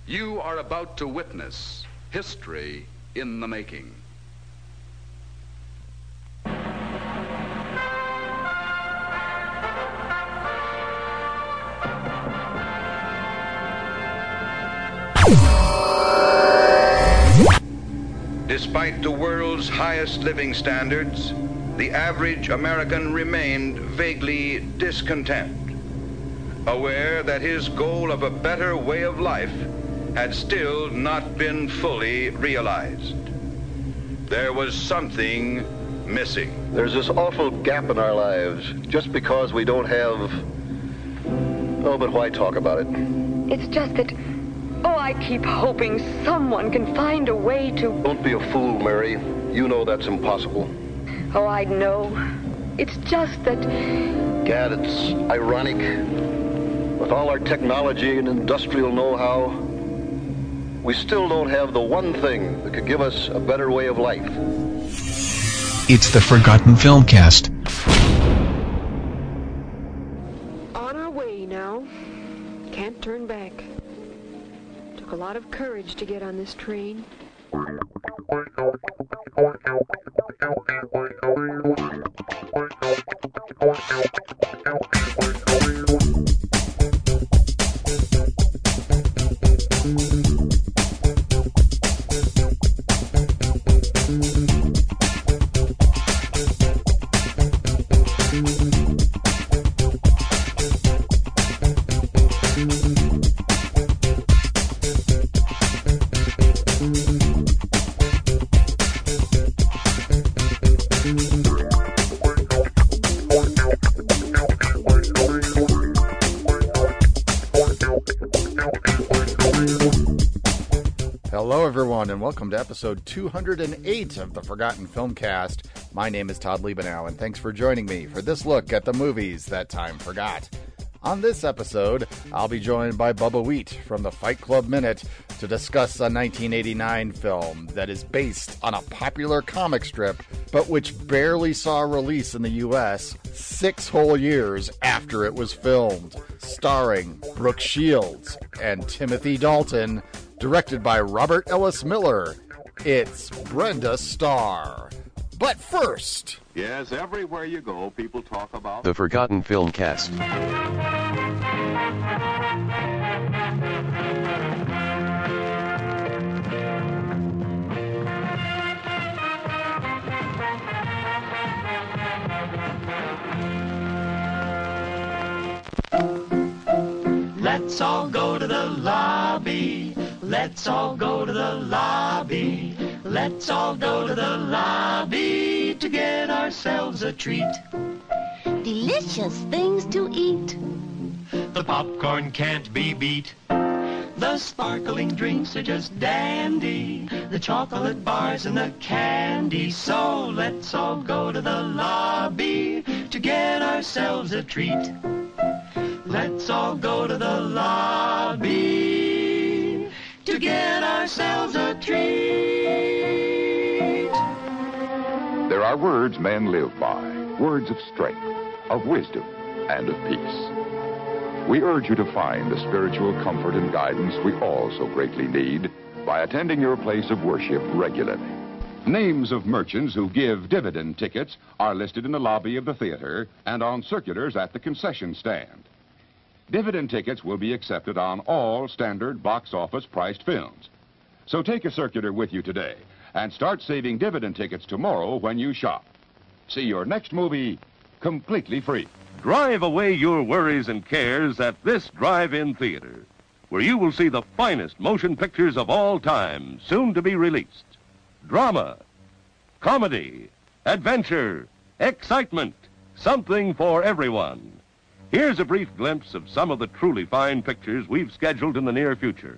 You are about to witness history in the making. Despite the world's highest living standards, the average American remained vaguely discontent, aware that his goal of a better way of life had still not been fully realized. There was something missing. There's this awful gap in our lives just because we don't have... Oh, but why talk about it? It's just that... Oh, I keep hoping someone can find a way to... Don't be a fool, Mary. You know that's impossible. Oh, I know. It's just that... Gad, it's ironic. With all our technology and industrial know-how, we still don't have the one thing that could give us a better way of life. It's the Forgotten Filmcast. On our way now. Can't turn back. Took a lot of courage to get on this train. Hello, everyone, and welcome to episode 208 of the Forgotten Filmcast. My name is Todd Liebenow, and thanks for joining me for this look at the movies that time forgot. On this episode, I'll be joined by Bubba Wheat from the Fight Club Minute to discuss a 1989 film that is based on a popular comic strip, but which barely saw release in the U.S. 6 whole years after it was filmed, starring Brooke Shields and Timothy Dalton, directed by Robert Ellis Miller. It's Brenda Starr. But first... Yes, everywhere you go, people talk about... The Forgotten Filmcast. Let's all go to the lobby. Let's all go to the lobby. Let's all go to the lobby to get ourselves a treat. Delicious things to eat. The popcorn can't be beat. The sparkling drinks are just dandy. The chocolate bars and the candy. So let's all go to the lobby to get ourselves a treat. Let's all go to the lobby to get ourselves a treat. There are words men live by, words of strength, of wisdom, and of peace. We urge you to find the spiritual comfort and guidance we all so greatly need by attending your place of worship regularly. Names of merchants who give dividend tickets are listed in the lobby of the theater and on circulars at the concession stand. Dividend tickets will be accepted on all standard box office priced films. So take a circular with you today and start saving dividend tickets tomorrow when you shop. See your next movie completely free. Drive away your worries and cares at this drive-in theater, where you will see the finest motion pictures of all time, soon to be released. Drama, comedy, adventure, excitement, something for everyone. Here's a brief glimpse of some of the truly fine pictures we've scheduled in the near future.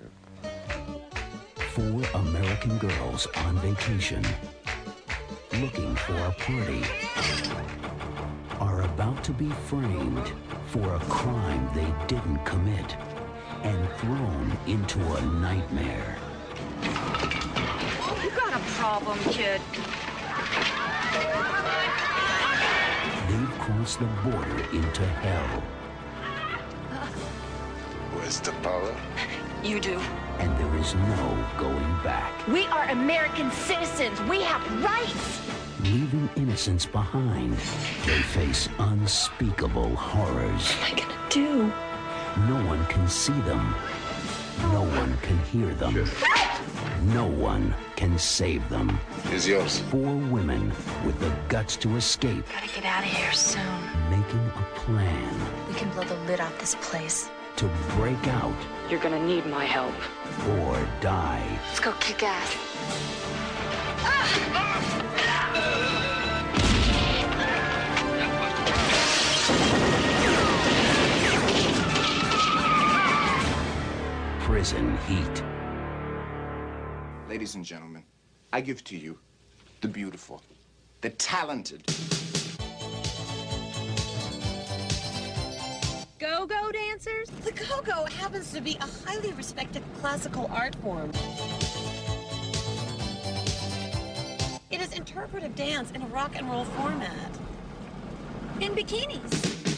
4 American girls on vacation, looking for a party, are about to be framed for a crime they didn't commit and thrown into a nightmare. You got a problem, kid. They've crossed the border into hell. Where's the power? You do. and there is no going back. We are American citizens. We have rights. Leaving innocence behind, they face unspeakable horrors. What am I gonna do? No one can see them. No one can hear them. No one can save them. Is yours. 4 women with the guts to escape, Gotta get out of here soon. making a plan We can blow the lid off this place. to break out You're gonna need my help. or die. Let's go kick ass. Prison Heat. Ladies and gentlemen, I give to you the beautiful, the talented. Go-go dancers? The go-go happens to be a highly respected classical art form. It is interpretive dance in a rock and roll format. In bikinis.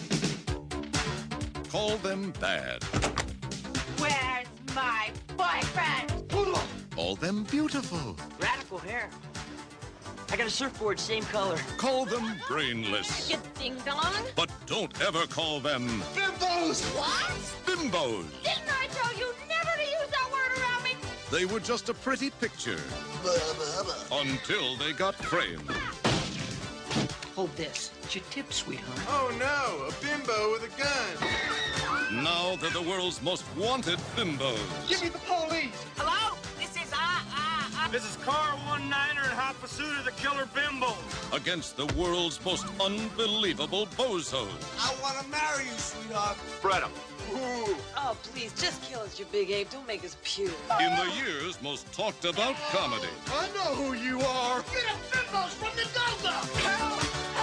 Call them bad. Where's my boyfriend? Call them beautiful. Radical hair. I got a surfboard, same color. Call them brainless. You ding-dong. But don't ever call them Bimbos! What? bimbos. Didn't I tell you never to use that word around me? They were just a pretty picture. Until they got framed. Hold this. It's your tip, sweetheart. Oh no, a bimbo with a gun. Now they're the world's most wanted bimbos. Give me the police. Hello? This is This is Car 19er in hot pursuit of the killer bimbos. Against the world's most unbelievable bozos. I want to marry you, sweetheart. Spread 'em. Ooh. Oh, please, just kill us, you big ape. Don't make us puke. In the year's most talked about comedy. I know who you are. Get a bimbos from the go-go.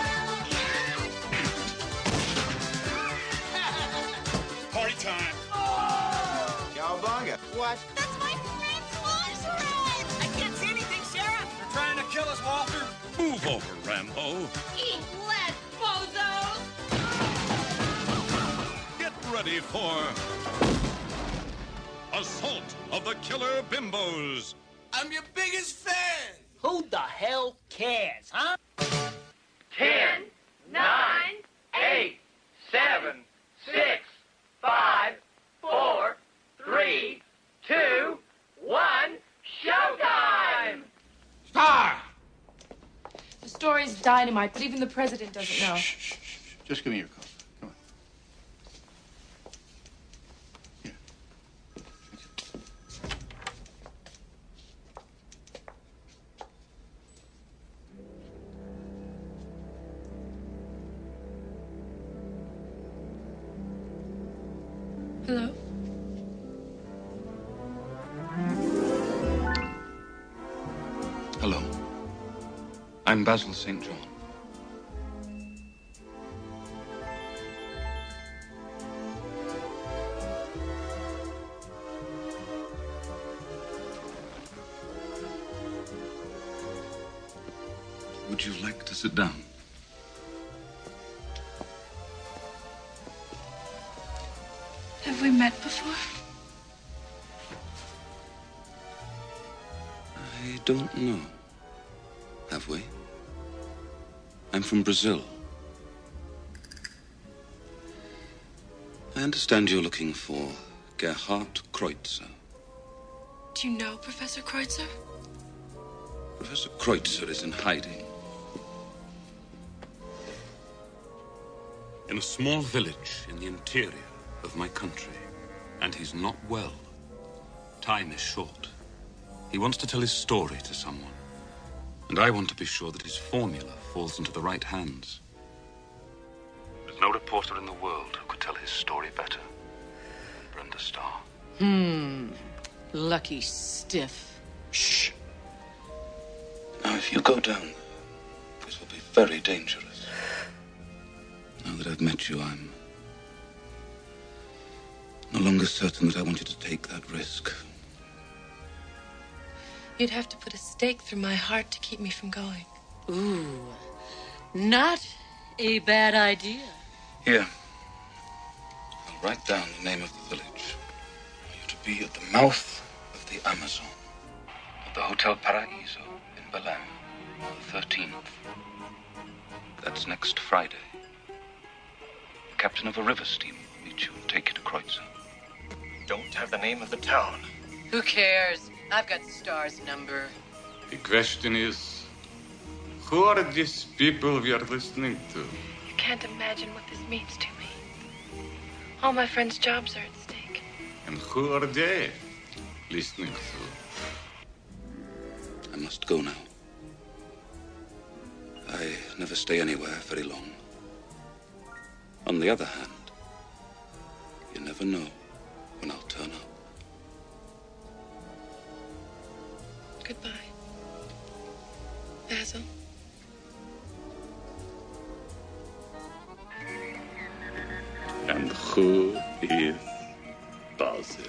Party time. Cowabunga. What? That's my friend's lingerie. I can't see anything, Sheriff. They're trying to kill us, Walter. Move over, Rambo. Eat lead, bozos. Get ready for Assault of the Killer Bimbos. I'm your biggest fan. Who the hell cares, huh? 10, 9, 8, 7, 6, 5, 4, 3, 2, 1, showtime! Star! The story's dynamite, but even the president doesn't know. Shh. Just give me your coat. Come on. Here. Hello? Hello. I'm Basil St. John. Would you like to sit down? Have we met before? I don't know. Have we? I'm from Brazil. I understand you're looking for Gerhard Kreutzer. Do you know Professor Kreutzer? Professor Kreutzer is in hiding. In a small village in the interior of my country. And he's not well. Time is short. He wants to tell his story to someone. And I want to be sure that his formula falls into the right hands. There's no reporter in the world who could tell his story better than Brenda Starr. Lucky stiff. Shh. Now, if you go down, this will be very dangerous. Now that I've met you, I'm no longer certain that I want you to take that risk. You'd have to put a stake through my heart to keep me from going. Ooh, not a bad idea. Here. I'll write down the name of the village. You're to be at the mouth the Amazon, at the Hotel Paraiso in Belém, the 13th. That's next Friday. The captain of a river steamer will meet you and take you to Kreutzer. Don't have the name of the town. Who cares? I've got Star's number. The question is, who are these people we are listening to? You can't imagine what this means to me. All my friends' jobs are at stake. And who are they listening to? I must go now. I never stay anywhere very long. On the other hand, you never know when I'll turn up. Goodbye, Basil. And who is Basil?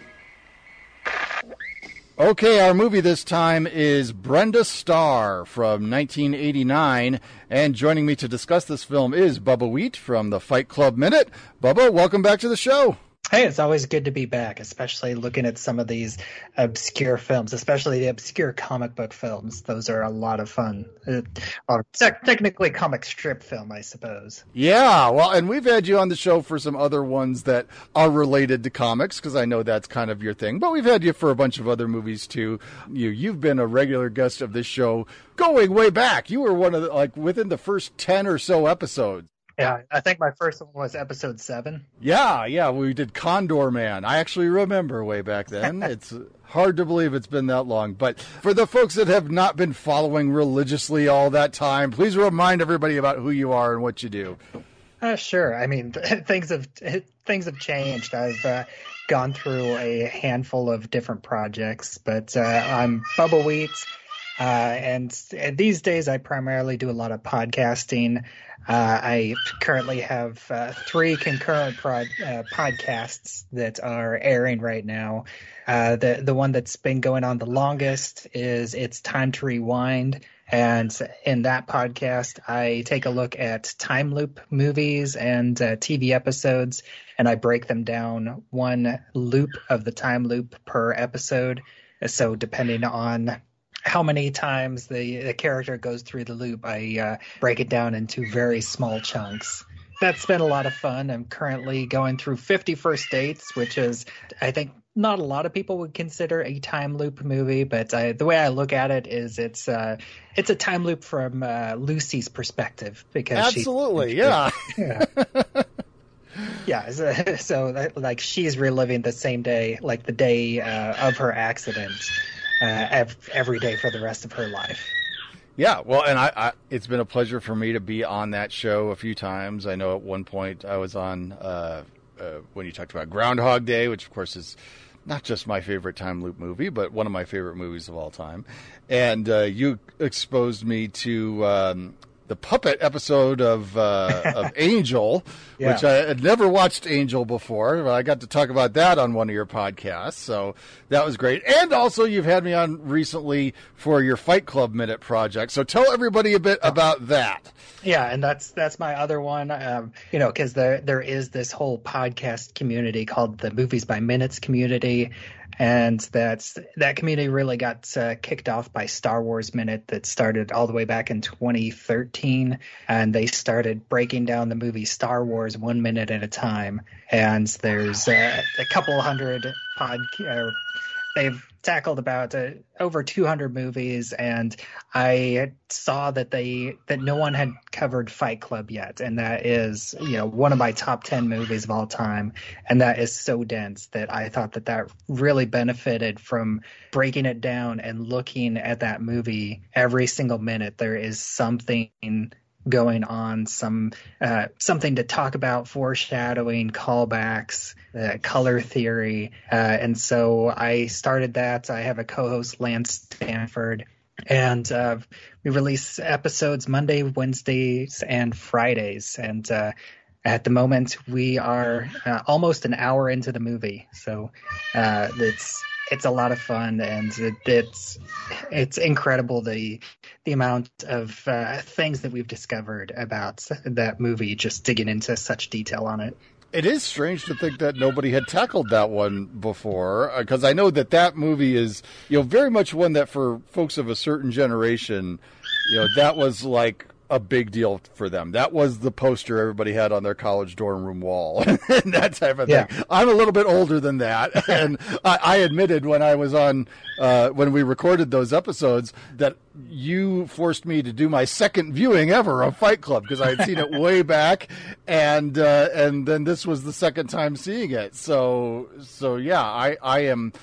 Okay, our movie this time is Brenda Starr from 1989, and joining me to discuss this film is Bubba Wheat from the Fight Club Minute. Bubba, welcome back to the show. Hey, it's always good to be back, especially looking at some of these obscure films, especially the obscure comic book films. Those are a lot of fun. Or technically comic strip film, I suppose. Yeah, well, and we've had you on the show for some other ones that are related to comics, because I know that's kind of your thing. But we've had you for a bunch of other movies, too. You've been a regular guest of this show going way back. You were one of the, within the first 10 or so episodes. Yeah, I think my first one was episode 7. Yeah, we did Condor Man. I actually remember way back then. It's hard to believe it's been that long. But for the folks that have not been following religiously all that time, please remind everybody about who you are and what you do. Sure. I mean, things have changed. I've gone through a handful of different projects, but I'm Bubba Wheat. And these days I primarily do a lot of podcasting. I currently have 3 concurrent podcasts that are airing right now. The one that's been going on the longest is It's Time to Rewind. And in that podcast, I take a look at time loop movies and TV episodes, and I break them down one loop of the time loop per episode. So depending on how many times the character goes through the loop, I break it down into very small chunks. That's been a lot of fun. I'm currently going through 50 First Dates, which is, I think, not a lot of people would consider a time loop movie, but the way I look at it is it's a time loop from Lucy's perspective, because absolutely, yeah. Yeah, so like she's reliving the same day, like the day of her accident. Every day for the rest of her life. Yeah, well, and I it's been a pleasure for me to be on that show a few times. I know at one point I was on when you talked about Groundhog Day, which of course is not just my favorite time loop movie, but one of my favorite movies of all time. And you exposed me to the puppet episode of Angel, yeah, which I had never watched Angel before, but I got to talk about that on one of your podcasts, so that was great. And also, you've had me on recently for your Fight Club Minute project, so tell everybody a bit about that. Yeah, and that's my other one, because there is this whole podcast community called the Movies by Minutes community. And that community really got kicked off by Star Wars Minute, that started all the way back in 2013. And they started breaking down the movie Star Wars 1 minute at a time. And there's a couple hundred they've tackled about over 200 movies, and I saw that no one had covered Fight Club yet, and that is one of my top 10 movies of all time, and that is so dense that I thought that really benefited from breaking it down and looking at that movie every single minute. There is something going on, something to talk about, foreshadowing, callbacks, color theory, and so I started that. I have a co-host, Lance Stanford, and we release episodes Monday, Wednesdays, and Fridays, and at the moment we are almost an hour into the movie, so it's a lot of fun, and it's incredible the amount of things that we've discovered about that movie, just digging into such detail on it. It is strange to think that nobody had tackled that one before, because I know that movie is, very much one that for folks of a certain generation, that was like a big deal for them. That was the poster everybody had on their college dorm room wall and that type of thing. I'm a little bit older than that. And I admitted when I was on, when we recorded those episodes, that you forced me to do my second viewing ever of Fight Club because I had seen it way back. And then this was the second time seeing it. So yeah, I am,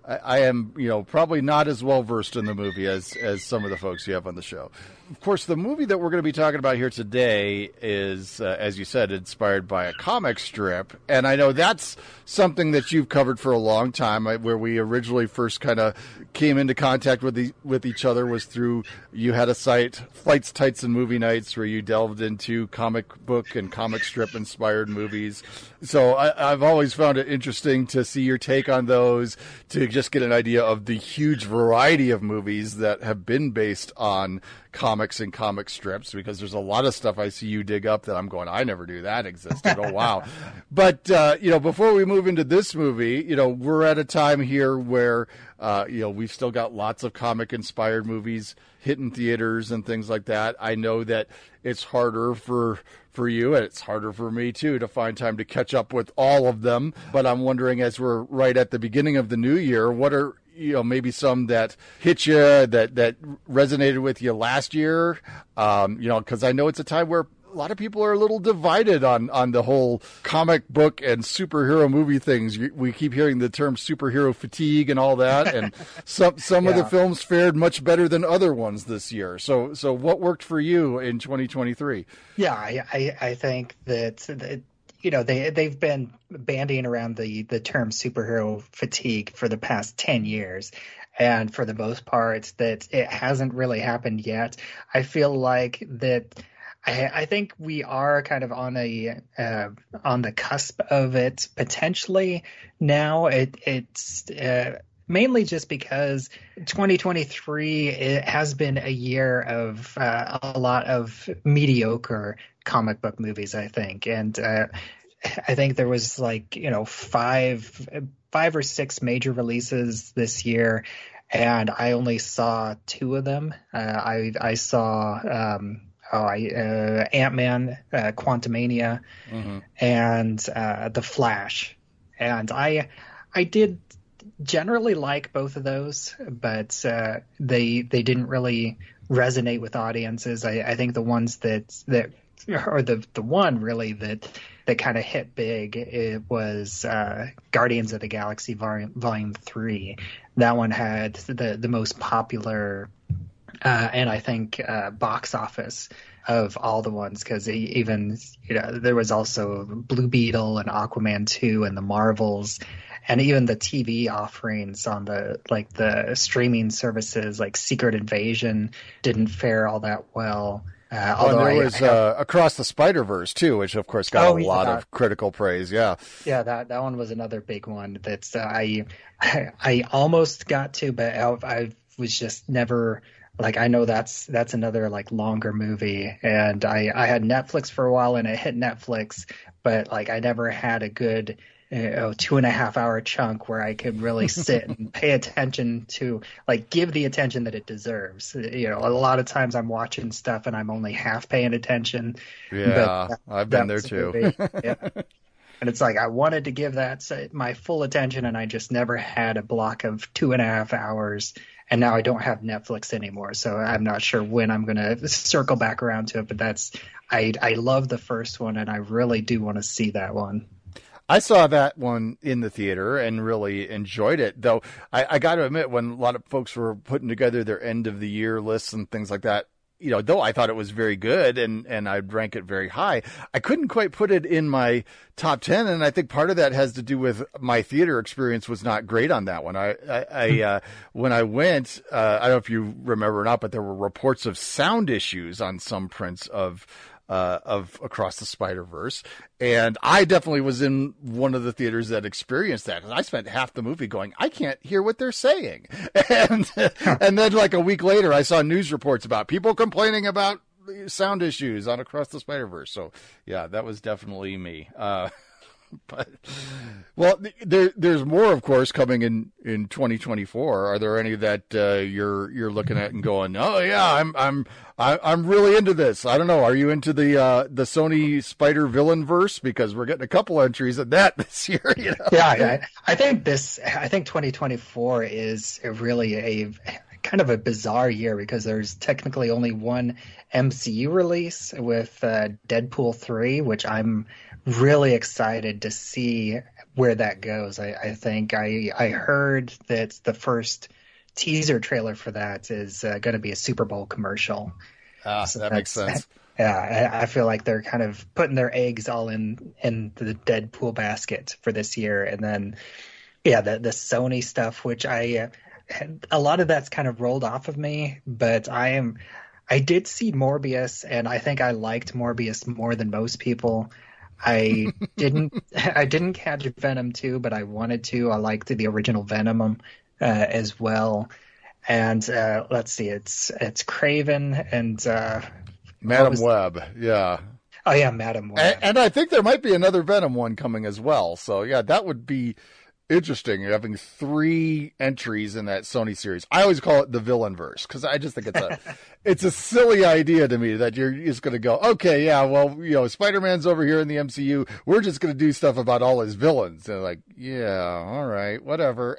probably not as well versed in the movie as some of the folks you have on the show. Of course, the movie that we're going to be talking about here today is, as you said, inspired by a comic strip. And I know that's something that you've covered for a long time, where we originally first kind of came into contact with each other was through, you had a site, Flights, Tights, and Movie Nights, where you delved into comic book and comic strip inspired movies. So I've always found it interesting to see your take on those, to just get an idea of the huge variety of movies that have been based on comics and comic strips, because there's a lot of stuff I see you dig up that I'm going, I never knew that existed. Oh, wow. But, before we move into this movie, we're at a time here where, we've still got lots of comic inspired movies hitting theaters and things like that. I know that it's harder for you, and it's harder for me too, to find time to catch up with all of them. But I'm wondering, as we're right at the beginning of the new year, what are, maybe some that hit you, that resonated with you last year? Because I know it's a time where a lot of people are a little divided on the whole comic book and superhero movie things. We keep hearing the term superhero fatigue and all that, and some of the films fared much better than other ones this year. So what worked for you in 2023? Yeah, I think that they've been bandying around the term superhero fatigue for the past 10 years. And for the most part, that it hasn't really happened yet. I feel like that I think we are kind of on the cusp of it potentially now. It's mainly just because 2023 it has been a year of a lot of mediocre comic book movies, I think. And I think there was five or six major releases this year, and I only saw two of them. I saw Ant-Man, Quantumania, and The Flash. And I did generally like both of those, but they didn't really resonate with audiences. I think the ones that or the one really that kind of hit big, it was Guardians of the Galaxy Volume 3. That one had the most popular and I think box office of all the ones, because even there was also Blue Beetle and Aquaman 2 and the Marvels, and even the TV offerings on the streaming services like Secret Invasion didn't fare all that well. There was Across the Spider-Verse too, which of course got a lot of critical praise. Yeah, that one was another big one that's I almost got to, but I was just never. I know that's another longer movie, and I had Netflix for a while and it hit Netflix, but I never had a good 2.5 hour chunk where I could really sit and pay attention to give the attention that it deserves. A lot of times I'm watching stuff and I'm only half paying attention. Yeah, I've been there too. Yeah. And it's I wanted to give that my full attention, and I just never had a block of 2.5 hours. And now I don't have Netflix anymore, so I'm not sure when I'm going to circle back around to it. But I love the first one, and I really do want to see that one. I saw that one in the theater and really enjoyed it, though I got to admit, when a lot of folks were putting together their end of the year lists and things like that, though I thought it was very good and I'd rank it very high, I couldn't quite put it in my top 10. And I think part of that has to do with my theater experience was not great on that one. I when I went, I don't know if you remember or not, but there were reports of sound issues on some prints of Across the Spider-Verse. And I definitely was in one of the theaters that experienced that. And I spent half the movie going, I can't hear what they're saying. And then a week later, I saw news reports about people complaining about sound issues on Across the Spider-Verse. So yeah, that was definitely me. But well, there's more, of course, coming in 2024. Are there any that you're looking at and going, oh yeah, I'm really into this? I don't know. Are you into the Sony Spider Villain verse? Because we're getting a couple entries of that this year. You know? Yeah, I think 2024 is really a kind of a bizarre year because there's technically only one MCU release with Deadpool 3, which I'm really excited to see where that goes. I think I heard that the first teaser trailer for that is going to be a Super Bowl commercial. So that makes sense. Yeah, I feel like they're kind of putting their eggs all in the Deadpool basket for this year. And then, yeah, the Sony stuff, which a lot of that's kind of rolled off of me, but I did see Morbius, and I think I liked Morbius more than most people. I didn't catch Venom 2, but I wanted to. I liked the original Venom as well. And let's see, it's Craven and Madam Web, yeah. Oh yeah, Madam Web. And I think there might be another Venom one coming as well. So yeah, that would be interesting, having 3 entries in that Sony series. I always call it the villain verse because I just think it's a silly idea to me that you're just going to go, okay, yeah, well, you know, Spider-Man's over here in the MCU. We're just going to do stuff about all his villains. And like, yeah, all right, whatever.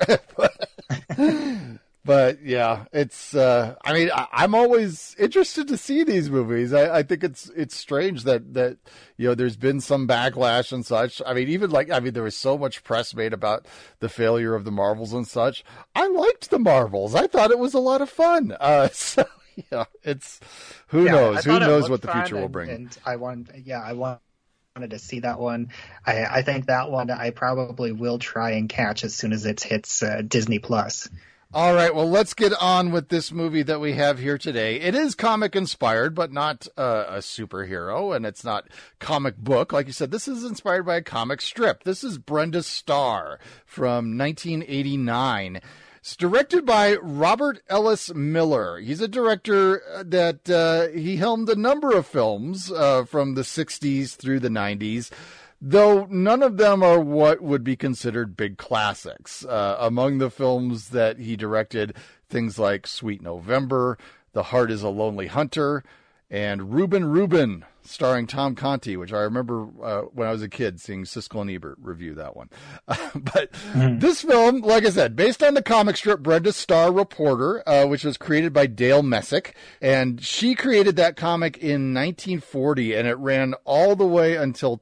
But yeah, it's, I mean, I'm always interested to see these movies. I think it's strange that, you know, there's been some backlash and such. I mean, even there was so much press made about the failure of the Marvels and such. I liked the Marvels. I thought it was a lot of fun. So yeah, it's, who knows what the future will bring. And I wanted to see that one. I think that one I probably will try and catch as soon as it hits Disney Plus. All right, well, let's get on with this movie that we have here today. It is comic inspired, but not a superhero, and it's not comic book. Like you said, this is inspired by a comic strip. This is Brenda Starr from 1989. It's directed by Robert Ellis Miller. He's a director that he helmed a number of films from the 60s through the 90s. Though none of them are what would be considered big classics. Among the films that he directed, things like Sweet November, The Heart is a Lonely Hunter, and Reuben, starring Tom Conti, which I remember when I was a kid seeing Siskel and Ebert review that one. But this film, like I said, based on the comic strip Brenda Starr Reporter, which was created by Dale Messick. And she created that comic in 1940, and it ran all the way until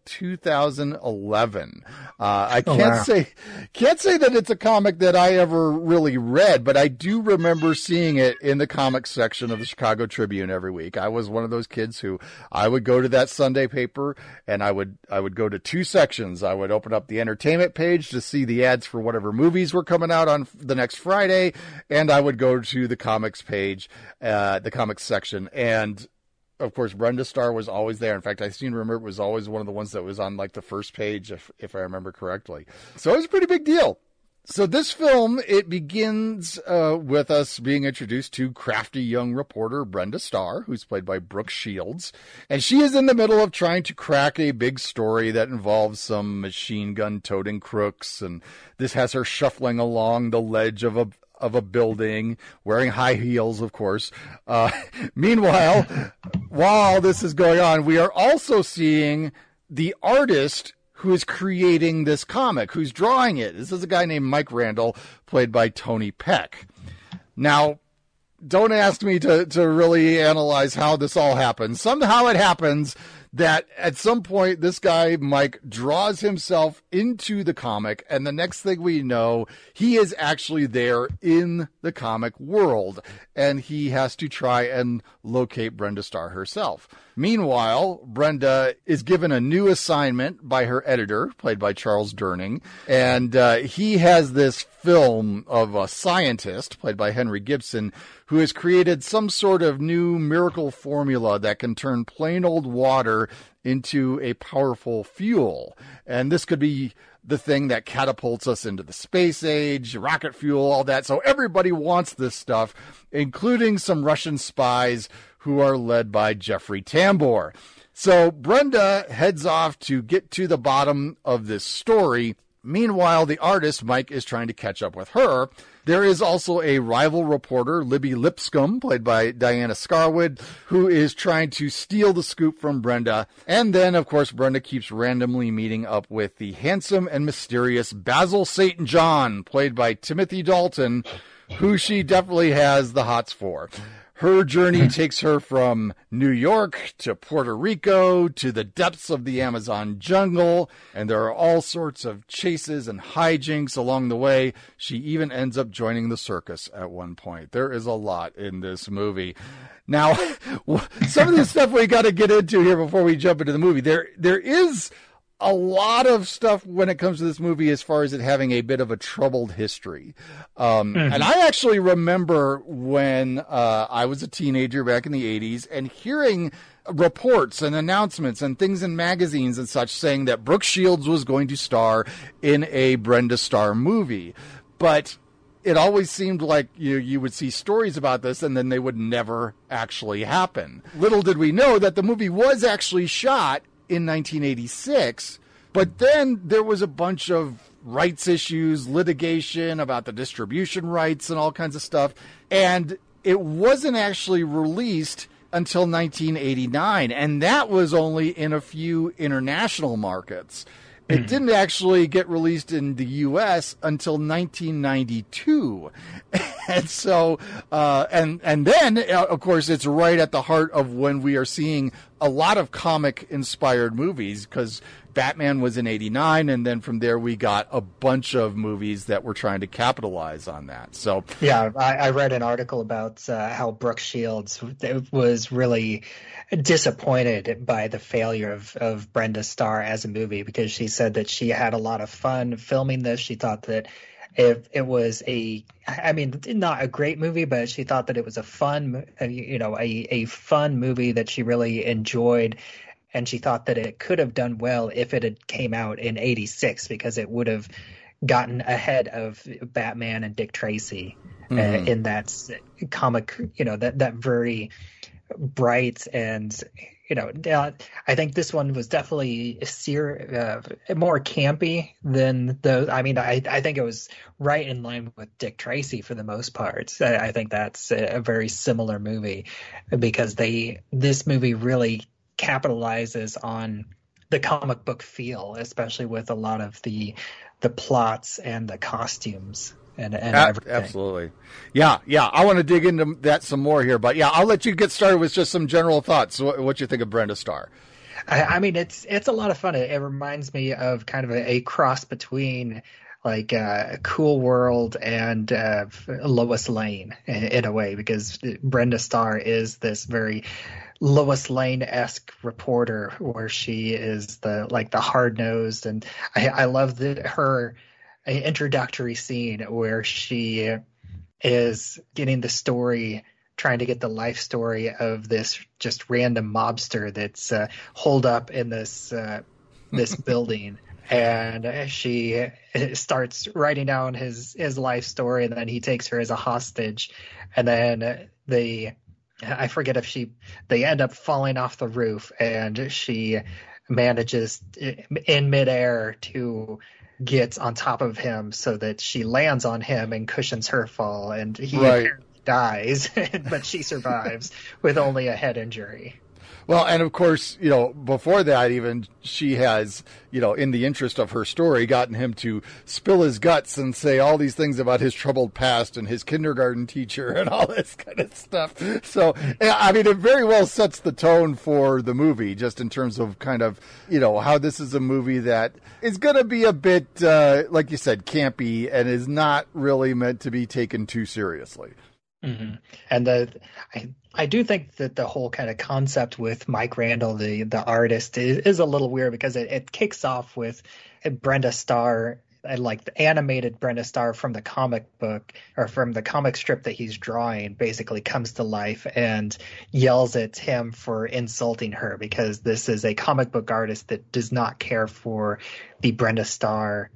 2011. I can't say that it's a comic that I ever really read, but I do remember seeing it in the comics section of the Chicago Tribune every week. I was one of those kids who I would go to that Sunday paper, and I would go to 2 sections. I would open up the entertainment page to see the ads for whatever movies were coming out on the next Friday, and I would go to the comics page, the comics section, and of course Brenda Starr was always there. In fact, I seem to remember it was always one of the ones that was on like the first page, if I remember correctly. So it was a pretty big deal. So this film, it begins with us being introduced to crafty young reporter Brenda Starr, who's played by Brooke Shields. And she is in the middle of trying to crack a big story that involves some machine gun toting crooks. And this has her shuffling along the ledge of a building, wearing high heels, of course. Meanwhile, while this is going on, we are also seeing the artist who is creating this comic, who's drawing it. This is a guy named Mike Randall, played by Tony Peck. Now, don't ask me to really analyze how this all happens. Somehow it happens that at some point this guy, Mike, draws himself into the comic, and the next thing we know, he is actually there in the comic world, and he has to try and locate Brenda Starr herself. Meanwhile, Brenda is given a new assignment by her editor, played by Charles Durning, and he has this film of a scientist, played by Henry Gibson, who has created some sort of new miracle formula that can turn plain old water into a powerful fuel. And this could be the thing that catapults us into the space age, rocket fuel, all that. So everybody wants this stuff, including some Russian spies who are led by Jeffrey Tambor. So Brenda heads off to get to the bottom of this story. Meanwhile, the artist, Mike, is trying to catch up with her. There is also a rival reporter, Libby Lipscomb, played by Diana Scarwood, who is trying to steal the scoop from Brenda. And then, of course, Brenda keeps randomly meeting up with the handsome and mysterious Basil St. John, played by Timothy Dalton, who she definitely has the hots for. Her journey takes her from New York to Puerto Rico to the depths of the Amazon jungle, and there are all sorts of chases and hijinks along the way. She even ends up joining the circus at one point. There is a lot in this movie. Now, some of the stuff we got to get into here before we jump into the movie. There is a lot of stuff when it comes to this movie as far as it having a bit of a troubled history. And I actually remember when I was a teenager back in the 80s and hearing reports and announcements and things in magazines and such saying that Brooke Shields was going to star in a Brenda Starr movie. But it always seemed like you would see stories about this and then they would never actually happen. Little did we know that the movie was actually shot in 1986, but then there was a bunch of rights issues, litigation about the distribution rights and all kinds of stuff, and it wasn't actually released until 1989, and that was only in a few international markets. It didn't actually get released in the U.S. until 1992. And so, and then, of course, it's right at the heart of when we are seeing a lot of comic-inspired movies, because Batman was in 89, and then from there we got a bunch of movies that were trying to capitalize on that. So yeah, I read an article about how Brooke Shields was really disappointed by the failure of Brenda Starr as a movie, because she said that she had a lot of fun filming this. She thought that if it was not a great movie, but she thought that it was a fun, a fun movie that she really enjoyed. And she thought that it could have done well if it had came out in 86, because it would have gotten ahead of Batman and Dick Tracy in that comic, that very bright and, I think this one was definitely more campy than I think it was right in line with Dick Tracy for the most part. I think that's a very similar movie, because this movie really capitalizes on the comic book feel, especially with a lot of the plots and the costumes and everything. Absolutely. Yeah. I want to dig into that some more here, but yeah, I'll let you get started with just some general thoughts. What you think of Brenda Starr? It's a lot of fun. It reminds me of kind of a cross between like Cool World and Lois Lane in a way, because Brenda Starr is this very Lois Lane-esque reporter, where she is the hard-nosed, and I love her introductory scene where she is getting the story, trying to get the life story of this just random mobster that's holed up in this building, and she starts writing down his life story, and then he takes her as a hostage, and then I forget if they end up falling off the roof, and she manages in midair to get on top of him so that she lands on him and cushions her fall, and he dies, but she survives with only a head injury. Well, and of course, before that, even she has, in the interest of her story, gotten him to spill his guts and say all these things about his troubled past and his kindergarten teacher and all this kind of stuff. So, it very well sets the tone for the movie, just in terms of kind of, how this is a movie that is going to be a bit, like you said, campy, and is not really meant to be taken too seriously. Mm-hmm. And I do think that the whole kind of concept with Mike Randall, the artist, is a little weird, because it kicks off with Brenda Starr, like the animated Brenda Starr from the comic book, or from the comic strip that he's drawing, basically comes to life and yells at him for insulting her, because this is a comic book artist that does not care for the Brenda Starr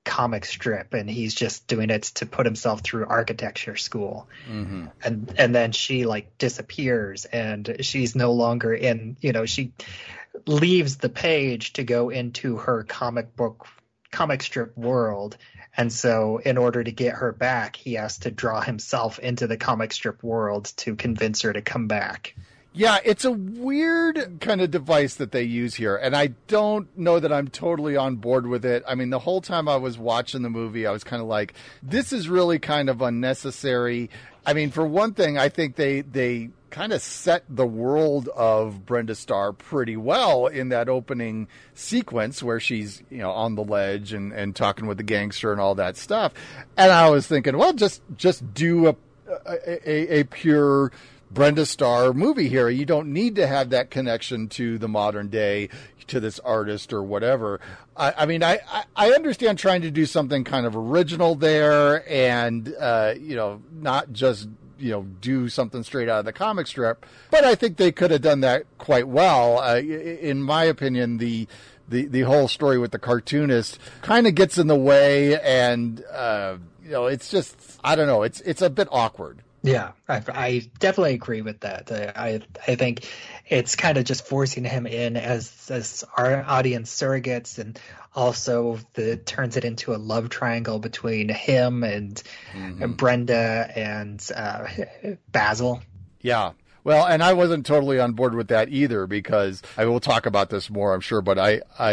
comic strip, and he's just doing it to put himself through architecture school. Mm-hmm. And then she like disappears, and she's no longer in, she leaves the page to go into her comic strip world. And so in order to get her back, he has to draw himself into the comic strip world to convince her to come back. Yeah, it's a weird kind of device that they use here, and I don't know that I'm totally on board with it. I mean, the whole time I was watching the movie, I was kind of like, this is really kind of unnecessary. I mean, for one thing, I think they kind of set the world of Brenda Starr pretty well in that opening sequence where she's, on the ledge and talking with the gangster and all that stuff. And I was thinking, well, just do a pure Brenda Starr movie here. You don't need to have that connection to the modern day, to this artist or whatever. I mean, I understand trying to do something kind of original there and, not just, do something straight out of the comic strip. But I think they could have done that quite well. In my opinion, the whole story with the cartoonist kind of gets in the way, and, it's just, I don't know, it's a bit awkward. Yeah, I definitely agree with that. I think it's kind of just forcing him in as our audience surrogates, and also turns it into a love triangle between him and Brenda and Basil. Yeah. Well, and I wasn't totally on board with that either, because I will talk about this more, I'm sure, but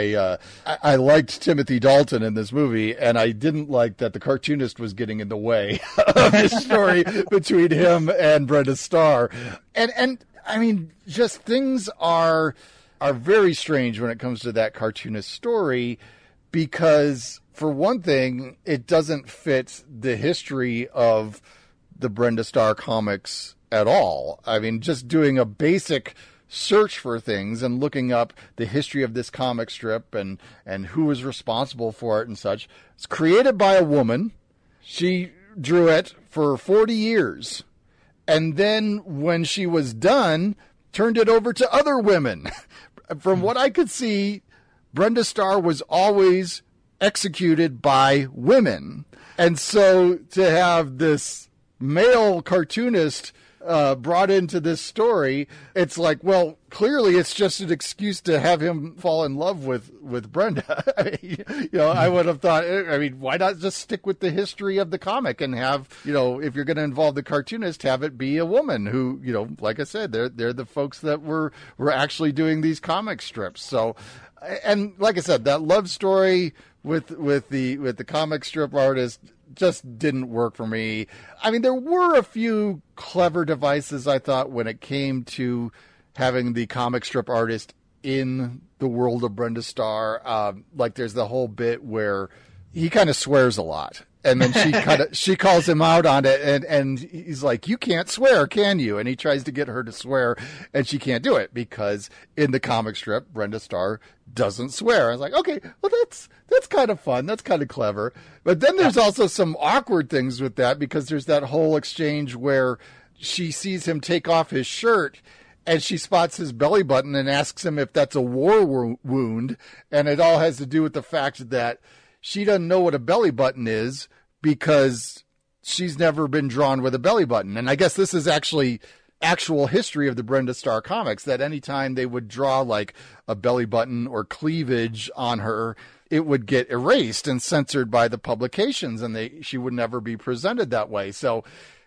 I liked Timothy Dalton in this movie, and I didn't like that the cartoonist was getting in the way of the story between him and Brenda Starr. And I mean, just things are very strange when it comes to that cartoonist story, because for one thing, it doesn't fit the history of the Brenda Starr comics at all. I mean, just doing a basic search for things and looking up the history of this comic strip and who was responsible for it and such. It's created by a woman. She drew it for 40 years. And then when she was done, turned it over to other women. From what I could see, Brenda Starr was always executed by women. And so to have this male cartoonist brought into this story, it's like, well, clearly it's just an excuse to have him fall in love with Brenda. I mean, I would have thought, why not just stick with the history of the comic and have, if you're going to involve the cartoonist, have it be a woman who, like I said, they're the folks that were actually doing these comic strips. So, and like I said, that love story with the comic strip artist just didn't work for me. I mean, there were a few clever devices, I thought, when it came to having the comic strip artist in the world of Brenda Starr. Like there's the whole bit where he kind of swears a lot. And then she calls him out on it, and he's like, "You can't swear, can you?" And he tries to get her to swear, and she can't do it because in the comic strip, Brenda Starr doesn't swear. I was like, okay, well that's kind of fun, that's kind of clever. But then there's also some awkward things with that, because there's that whole exchange where she sees him take off his shirt, and she spots his belly button and asks him if that's a war wound, and it all has to do with the fact that she doesn't know what a belly button is because she's never been drawn with a belly button. And I guess this is actual history of the Brenda Starr comics, that anytime they would draw like a belly button or cleavage on her, it would get erased and censored by the publications, and she would never be presented that way. So,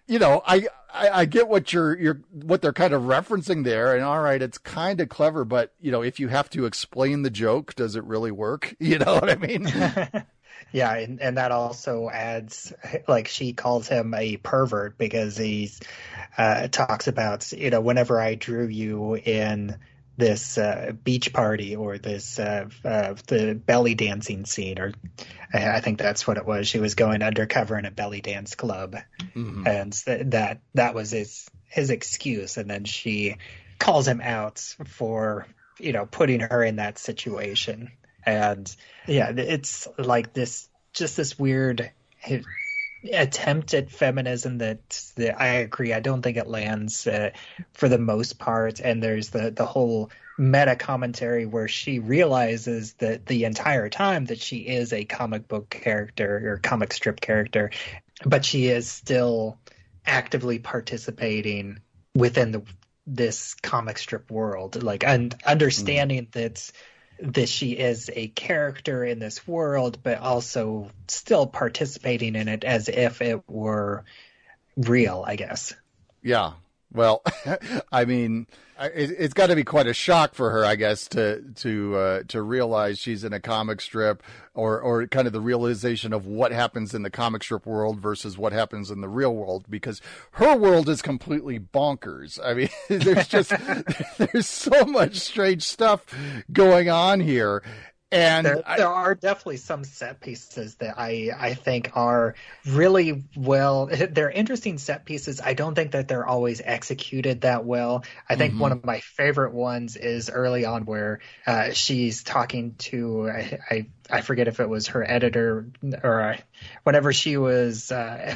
I get what what they're kind of referencing there, and all right, it's kind of clever, but if you have to explain the joke, does it really work? You know what I mean? Yeah, and that also adds, like, she calls him a pervert because he's talks about, whenever I drew you in this beach party or this the belly dancing scene, or I think that's what it was. She was going undercover in a belly dance club, and that was his excuse. And then she calls him out for putting her in that situation. And yeah, it's like this weird attempt at feminism that I agree. I don't think it lands for the most part. And there's the whole meta commentary where she realizes that the entire time that she is a comic book character or comic strip character, but she is still actively participating within this comic strip world, like, and understanding that she is a character in this world, but also still participating in it as if it were real, I guess. Yeah. Well, I mean, it's got to be quite a shock for her, I guess, to realize she's in a comic strip, or kind of the realization of what happens in the comic strip world versus what happens in the real world, because her world is completely bonkers. I mean, there's so much strange stuff going on here. And there are definitely some set pieces that I think are really well. They're interesting set pieces. I don't think that they're always executed that well. I think one of my favorite ones is early on where she's talking to I forget if it was her editor or whenever she was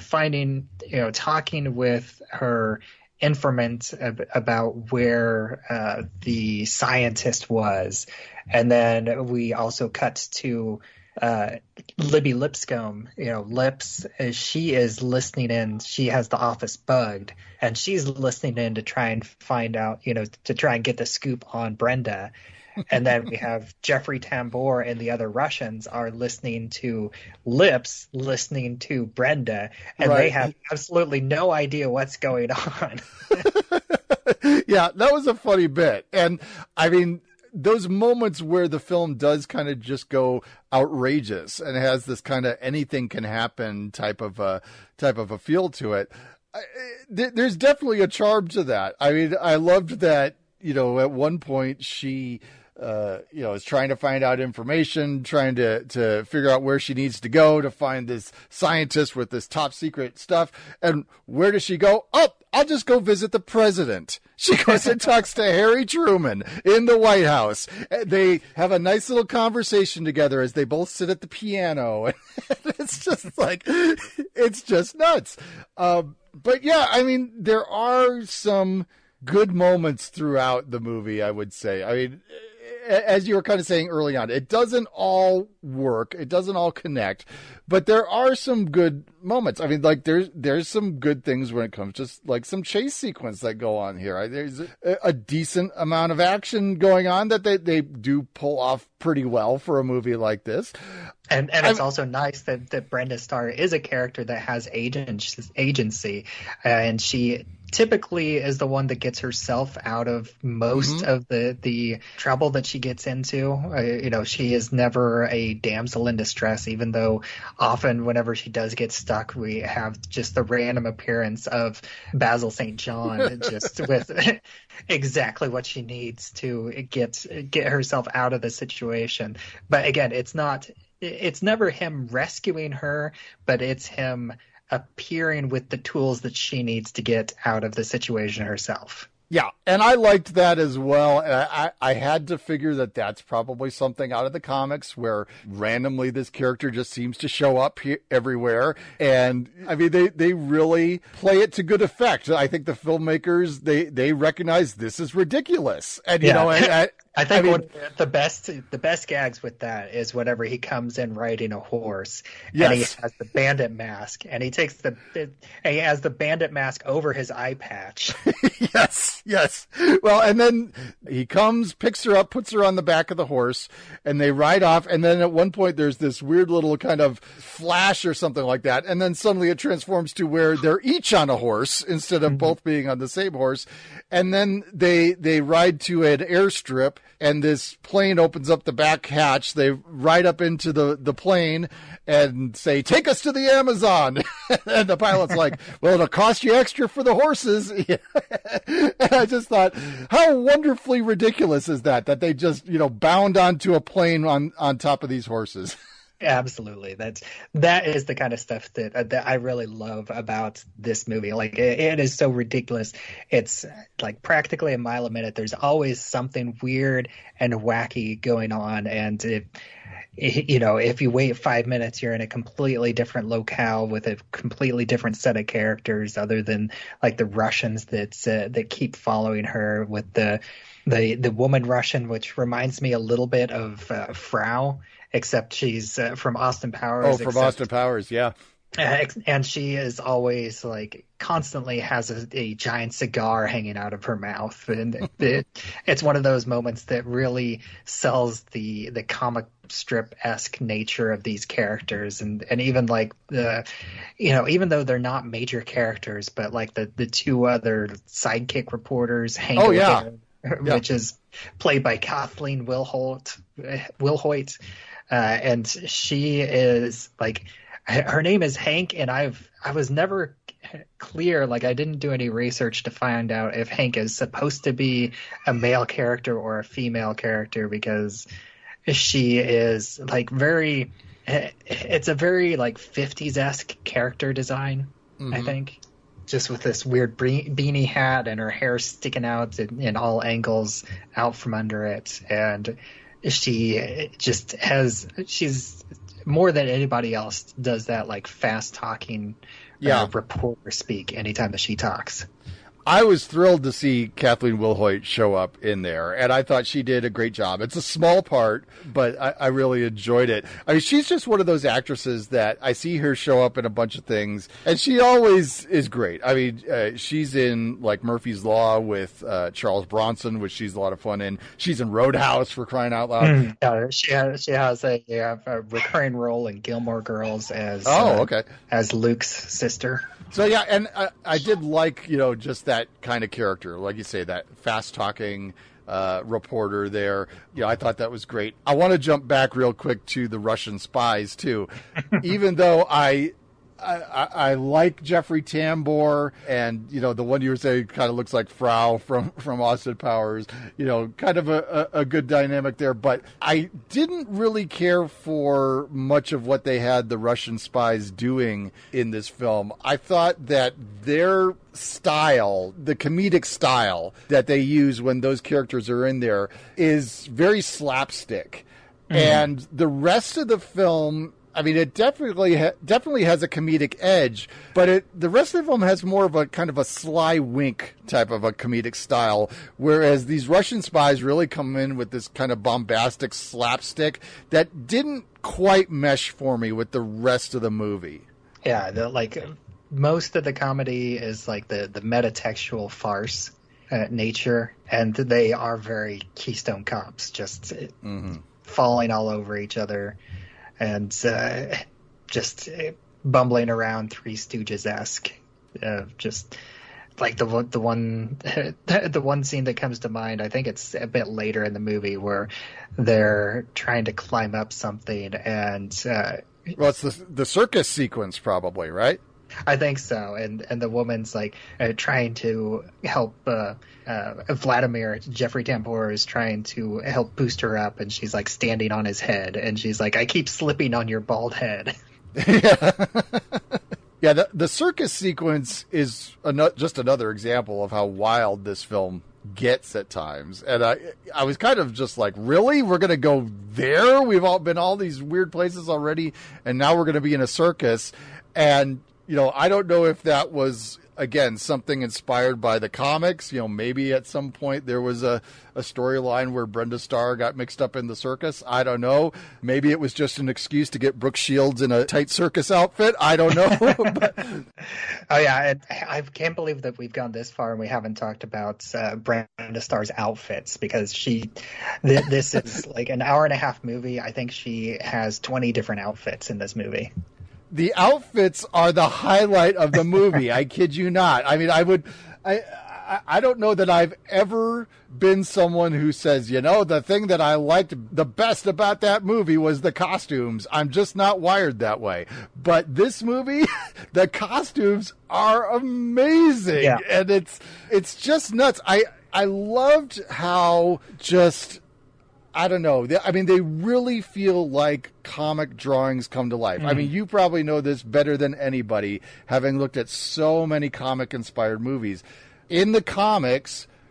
talking with her informant about where the scientist was. And then we also cut to Libby Lipscomb, Lips, she is listening in. She has the office bugged, and she's listening in to try and find out, to try and get the scoop on Brenda. And then we have Jeffrey Tambor and the other Russians are listening to Lips, listening to Brenda, and they have absolutely no idea what's going on. Yeah, that was a funny bit. And I mean, those moments where the film does kind of just go outrageous and has this kind of anything can happen type of a feel to it. There's definitely a charm to that. I mean, I loved that, at one point she, is trying to find out information, trying to figure out where she needs to go to find this scientist with this top secret stuff. And where does she go? Oh, I'll just go visit the president. She goes and talks to Harry Truman in the White House. They have a nice little conversation together as they both sit at the piano. And it's just nuts. But yeah, I mean, there are some good moments throughout the movie, I would say. I mean, as you were kind of saying early on, it doesn't all work. It doesn't all connect, but there are some good moments. I mean, like there's some good things when it comes to like some chase sequence that go on here. There's a decent amount of action going on that they do pull off pretty well for a movie like this. And it's also nice that Brenda Starr is a character that has agency, and she typically is the one that gets herself out of most of the trouble that she gets into. She is never a damsel in distress, even though often whenever she does get stuck, we have just the random appearance of Basil St. John just with exactly what she needs to get herself out of the situation. But again, it's never him rescuing her, but it's him appearing with the tools that she needs to get out of the situation herself. Yeah, and I liked that as well. I had to figure that that's probably something out of the comics where randomly this character just seems to show up everywhere. And I mean, they really play it to good effect. I think the filmmakers, they recognize this is ridiculous. And, I think one of the best gags with that is whenever he comes in riding a horse, and he has the bandit mask, and he takes he has the bandit mask over his eye patch. Yes. Well, and then he comes, picks her up, puts her on the back of the horse, and they ride off. And then at one point, there's this weird little kind of flash or something like that. And then suddenly it transforms to where they're each on a horse instead of both being on the same horse. And then they ride to an airstrip, and this plane opens up the back hatch. They ride up into the plane and say, "Take us to the Amazon." And the pilot's like, "Well, it'll cost you extra for the horses." And I just thought, how wonderfully ridiculous is that they just, bound onto a plane on top of these horses. Absolutely. That is the kind of stuff that I really love about this movie. Like it is so ridiculous. It's like practically a mile a minute. There's always something weird and wacky going on, and if you wait 5 minutes, you're in a completely different locale with a completely different set of characters, other than like the Russians that keep following her, with the woman Russian, which reminds me a little bit of Frau, except she's from Austin Powers. Oh, from Austin Powers, yeah. And she is always like constantly has a giant cigar hanging out of her mouth, and it's one of those moments that really sells the comic strip-esque nature of these characters, and even like even though they're not major characters, but like the two other sidekick reporters, Hank which is played by Kathleen Wilhoit, and she is like. Her name is Hank, and I was never clear, like I didn't do any research to find out if Hank is supposed to be a male character or a female character, because she is like it's a very like 50s-esque character design, I think. Just with this weird beanie hat and her hair sticking out in all angles out from under it. And she's more than anybody else does that like fast talking reporter speak anytime that she talks. I was thrilled to see Kathleen Wilhoit show up in there, and I thought she did a great job. It's a small part, but I really enjoyed it. I mean, she's just one of those actresses that I see her show up in a bunch of things, and she always is great. I mean, she's in, like, Murphy's Law with Charles Bronson, which she's a lot of fun in. She's in Roadhouse, for crying out loud. She has a recurring role in Gilmore Girls as as Luke's sister. So, yeah, and I did like, just that kind of character. Like you say, that fast-talking reporter there. I thought that was great. I want to jump back real quick to the Russian spies, too. Even though I like Jeffrey Tambor, and, the one you were saying kind of looks like Frau from Austin Powers, kind of a good dynamic there. But I didn't really care for much of what they had the Russian spies doing in this film. I thought that their style, the comedic style that they use when those characters are in there, is very slapstick. And the rest of the film, I mean, it definitely has a comedic edge, but the rest of the film has more of a kind of a sly wink type of a comedic style, whereas these Russian spies really come in with this kind of bombastic slapstick that didn't quite mesh for me with the rest of the movie. Yeah, most of the comedy is like the metatextual farce nature, and they are very Keystone Cops, just falling all over each other. And just bumbling around Three Stooges-esque, just like the one scene that comes to mind. I think it's a bit later in the movie where they're trying to climb up something, and it's the circus sequence, probably, right? I think so, and the woman's like trying to help Vladimir. Jeffrey Tambor is trying to help boost her up, and she's like standing on his head, and she's like, "I keep slipping on your bald head." Yeah. The circus sequence is just another example of how wild this film gets at times, and I was kind of just like, really, we're gonna go there? We've all been all these weird places already, and now we're gonna be in a circus. And I don't know if that was, again, something inspired by the comics. Maybe at some point there was a storyline where Brenda Starr got mixed up in the circus. I don't know. Maybe it was just an excuse to get Brooke Shields in a tight circus outfit. I don't know. But... Oh, yeah. And I can't believe that we've gone this far and we haven't talked about Brenda Starr's outfits, because this is like an hour-and-a-half movie. I think she has 20 different outfits in this movie. The outfits are the highlight of the movie. I kid you not. I mean, I don't know that I've ever been someone who says, the thing that I liked the best about that movie was the costumes. I'm just not wired that way. But this movie, the costumes are amazing. Yeah. And it's just nuts. I loved how just... I don't know. I mean, they really feel like comic drawings come to life. I mean, you probably know this better than anybody, having looked at so many comic-inspired movies. In the comics,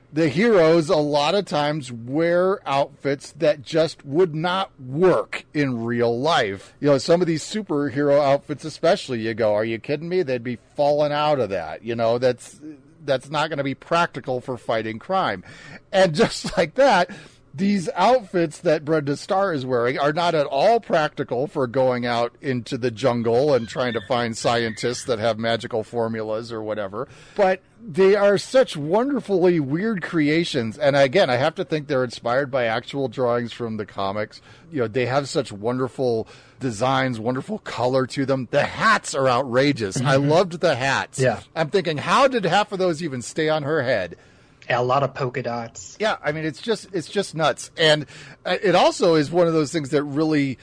the heroes a lot of times wear outfits that just would not work in real life. You know, some of these superhero outfits especially, you go, are you kidding me? They'd be falling out of that. You know, that's not going to be practical for fighting crime. And just like that, these outfits that Brenda Starr is wearing are not at all practical for going out into the jungle and trying to find scientists that have magical formulas or whatever. But they are such wonderfully weird creations. And again, I have to think they're inspired by actual drawings from the comics. You know, they have such wonderful designs, wonderful color to them. The hats are outrageous. I loved the hats. Yeah. I'm thinking, how did half of those even stay on her head? A lot of polka dots. Yeah, I mean, it's just nuts. And it also is one of those things that really,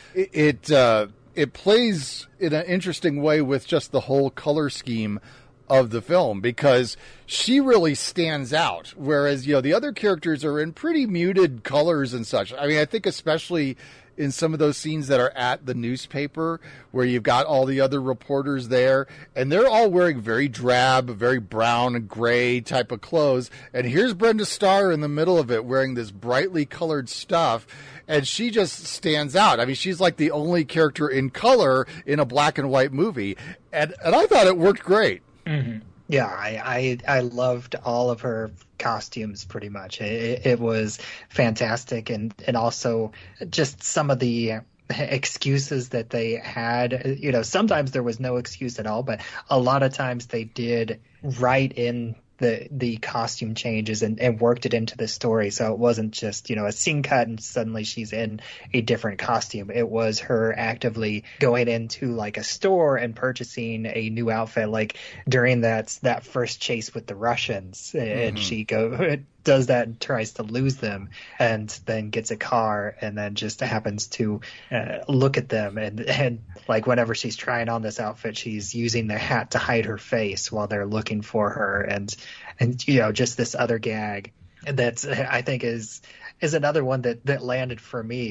it plays in an interesting way with just the whole color scheme of the film, because she really stands out. Whereas, you know, the other characters are in pretty muted colors and such. I mean, I think especially in some of those scenes that are at the newspaper where you've got all the other reporters there and they're all wearing very drab, very brown and gray type of clothes. And here's Brenda Starr in the middle of it wearing this brightly colored stuff. And she just stands out. I mean, she's like the only character in color in a black and white movie. And I thought it worked great. Mm-hmm. Yeah, I loved all of her costumes pretty much. It was fantastic, and also just some of the excuses that they had. You know, sometimes there was no excuse at all, but a lot of times they did write in the costume changes and worked it into the story. So it wasn't just, you know, a scene cut and suddenly she's in a different costume. It was her actively going into like a store and purchasing a new outfit, like during that first chase with the Russians. And she does that and tries to lose them, and then gets a car and then just happens to look at them. And like whenever she's trying on this outfit, she's using the hat to hide her face while they're looking for her. And you know, just this other gag that's, I think is another one that landed for me.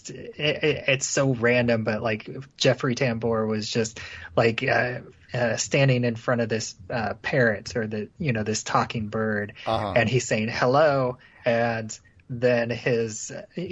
It's so random, but like Jeffrey Tambor was just like standing in front of this parrot, or this talking bird, and he's saying hello, and then his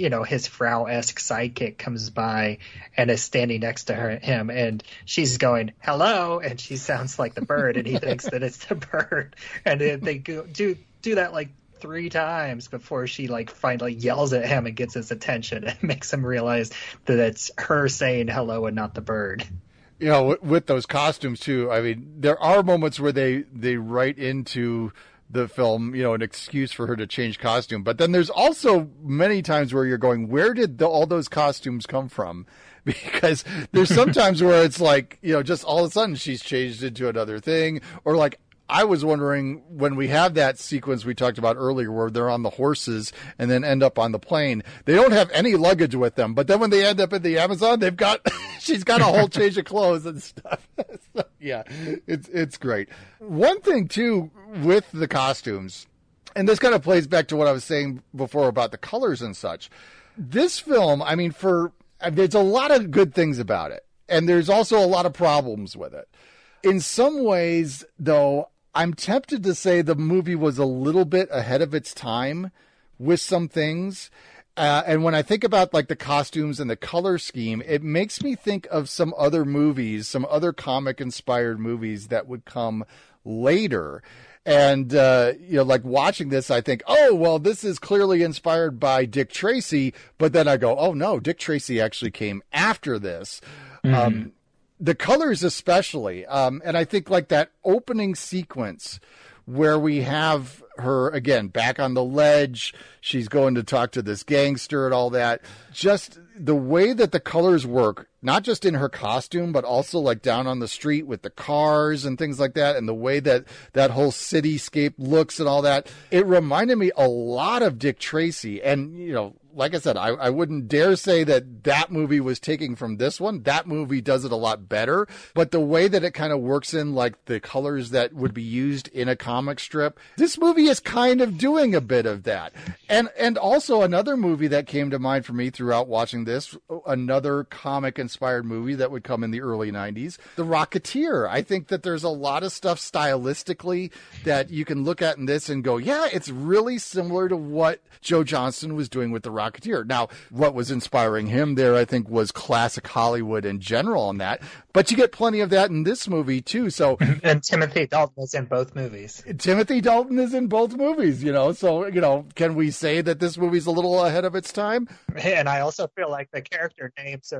Frau-esque sidekick comes by and is standing next to him, and she's going hello, and she sounds like the bird, and he thinks that it's the bird, and they do that like 3 times before she like finally yells at him and gets his attention and makes him realize that it's her saying hello and not the bird. You know, with those costumes too, I mean, there are moments where they write into the film, you know, an excuse for her to change costume. But then there's also many times where you're going, where did all those costumes come from? Because there's sometimes where it's like, you know, just all of a sudden she's changed into another thing. Or like, I was wondering, when we have that sequence we talked about earlier where they're on the horses and then end up on the plane, they don't have any luggage with them. But then when they end up in the Amazon, she's got a whole change of clothes and stuff. So, yeah, it's great. One thing too with the costumes, and this kind of plays back to what I was saying before about the colors and such. This film, I mean, there's a lot of good things about it, and there's also a lot of problems with it. In some ways, though, I'm tempted to say the movie was a little bit ahead of its time with some things. And when I think about like the costumes and the color scheme, it makes me think of some other movies, some other comic inspired movies that would come later. And, like watching this, I think, oh, well, this is clearly inspired by Dick Tracy. But then I go, oh, no, Dick Tracy actually came after this. Mm-hmm. The colors especially, and I think like that opening sequence where we have her, again, back on the ledge, she's going to talk to this gangster and all that, just the way that the colors work, not just in her costume, but also like down on the street with the cars and things like that, and the way that whole cityscape looks and all that, it reminded me a lot of Dick Tracy. And, you know, like I said, I wouldn't dare say that movie was taking from this one. That movie does it a lot better. But the way that it kind of works in, like, the colors that would be used in a comic strip, this movie is kind of doing a bit of that. And also another movie that came to mind for me throughout watching this, another comic-inspired movie that would come in the early 90s, The Rocketeer. I think that there's a lot of stuff stylistically that you can look at in this and go, yeah, it's really similar to what Joe Johnston was doing with The Rocketeer. Now, what was inspiring him there, I think, was classic Hollywood in general on that. But you get plenty of that in this movie, too. So, and Timothy Dalton is in both movies. Timothy Dalton is in both movies, So, can we say that this movie's a little ahead of its time? And I also feel like the character names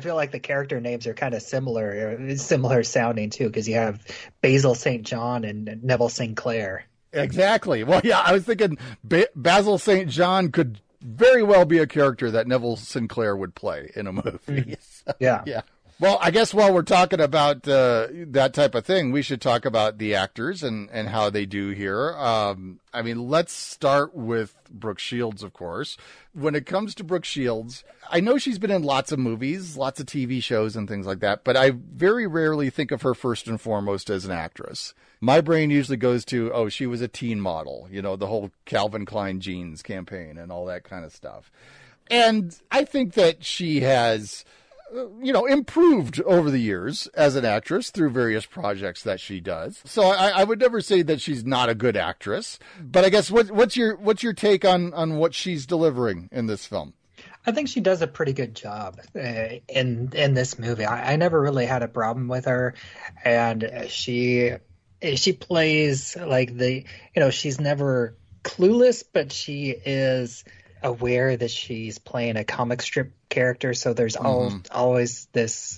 are kind of similar sounding, too, because you have Basil St. John and Neville Sinclair. Exactly. Well, yeah, I was thinking Basil St. John could very well be a character that Neville Sinclair would play in a movie. Yeah. Yeah. Well, I guess while we're talking about that type of thing, we should talk about the actors and how they do here. Let's start with Brooke Shields, of course. When it comes to Brooke Shields, I know she's been in lots of movies, lots of TV shows and things like that, but I very rarely think of her first and foremost as an actress. My brain usually goes to, she was a teen model, the whole Calvin Klein jeans campaign and all that kind of stuff. And I think that she has improved over the years as an actress through various projects that she does. So I would never say that she's not a good actress, but I guess what's your take on what she's delivering in this film? I think she does a pretty good job in this movie. I never really had a problem with her, and she plays like she's never clueless, but she is aware that she's playing a comic strip character, so there's always this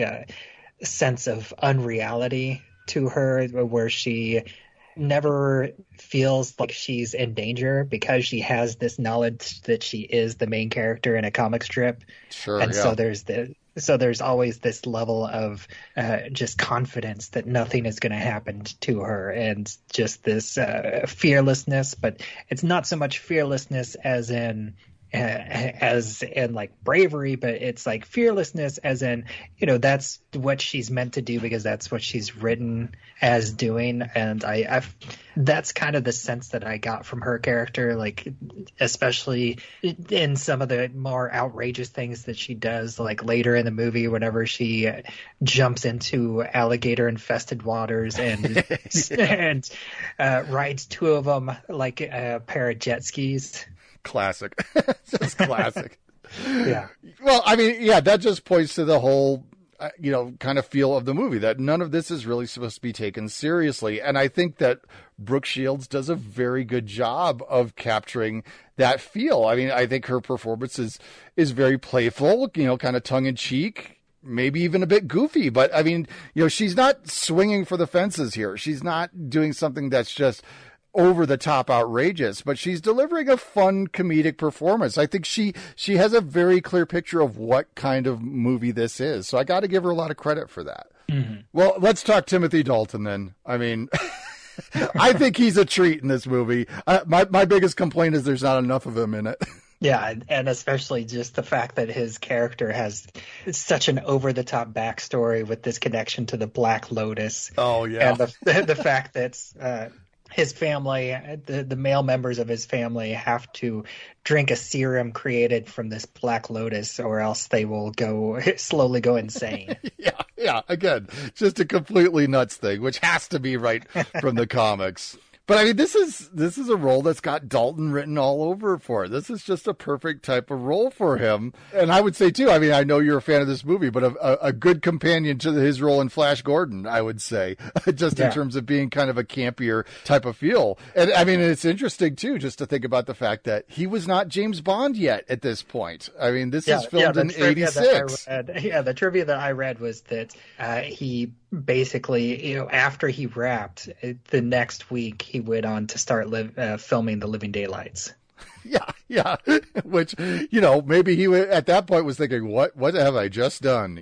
sense of unreality to her, where she never feels like she's in danger because she has this knowledge that she is the main character in a comic strip. Sure, and yeah. so there's always this level of just confidence that nothing is going to happen to her, and just this fearlessness. But it's not so much fearlessness as in like bravery, but it's like fearlessness as in, that's what she's meant to do because that's what she's written as doing. And that's kind of the sense that I got from her character, like especially in some of the more outrageous things that she does, like later in the movie, whenever she jumps into alligator infested waters and and rides two of them like a pair of jet skis. Classic. Just classic. Yeah. Well, that just points to the whole, kind of feel of the movie, that none of this is really supposed to be taken seriously. And I think that Brooke Shields does a very good job of capturing that feel. I think her performance is very playful, kind of tongue in cheek, maybe even a bit goofy, but she's not swinging for the fences here. She's not doing something that's just over the top outrageous, but she's delivering a fun comedic performance. I think she has a very clear picture of what kind of movie this is. So I got to give her a lot of credit for that. Mm-hmm. Well, let's talk Timothy Dalton then. I think he's a treat in this movie. My biggest complaint is there's not enough of him in it. Yeah, and especially just the fact that his character has such an over-the-top backstory with this connection to the Black Lotus. Oh, yeah. And the fact that his family, the male members of his family, have to drink a serum created from this Black Lotus, or else they will slowly go insane. Yeah. Again, just a completely nuts thing, which has to be right from the comics. But this is a role that's got Dalton written all over it for it. This is just a perfect type of role for him. And I would say too, I know you're a fan of this movie, but a good companion to his role in Flash Gordon, I would say, just in terms of being kind of a campier type of feel. And it's interesting too, just to think about the fact that he was not James Bond yet at this point. This is filmed in 86. The trivia that I read was that he basically, after he wrapped, the next week he went on to start filming The Living Daylights. Yeah, Yeah, which, maybe he at that point was thinking, what have I just done?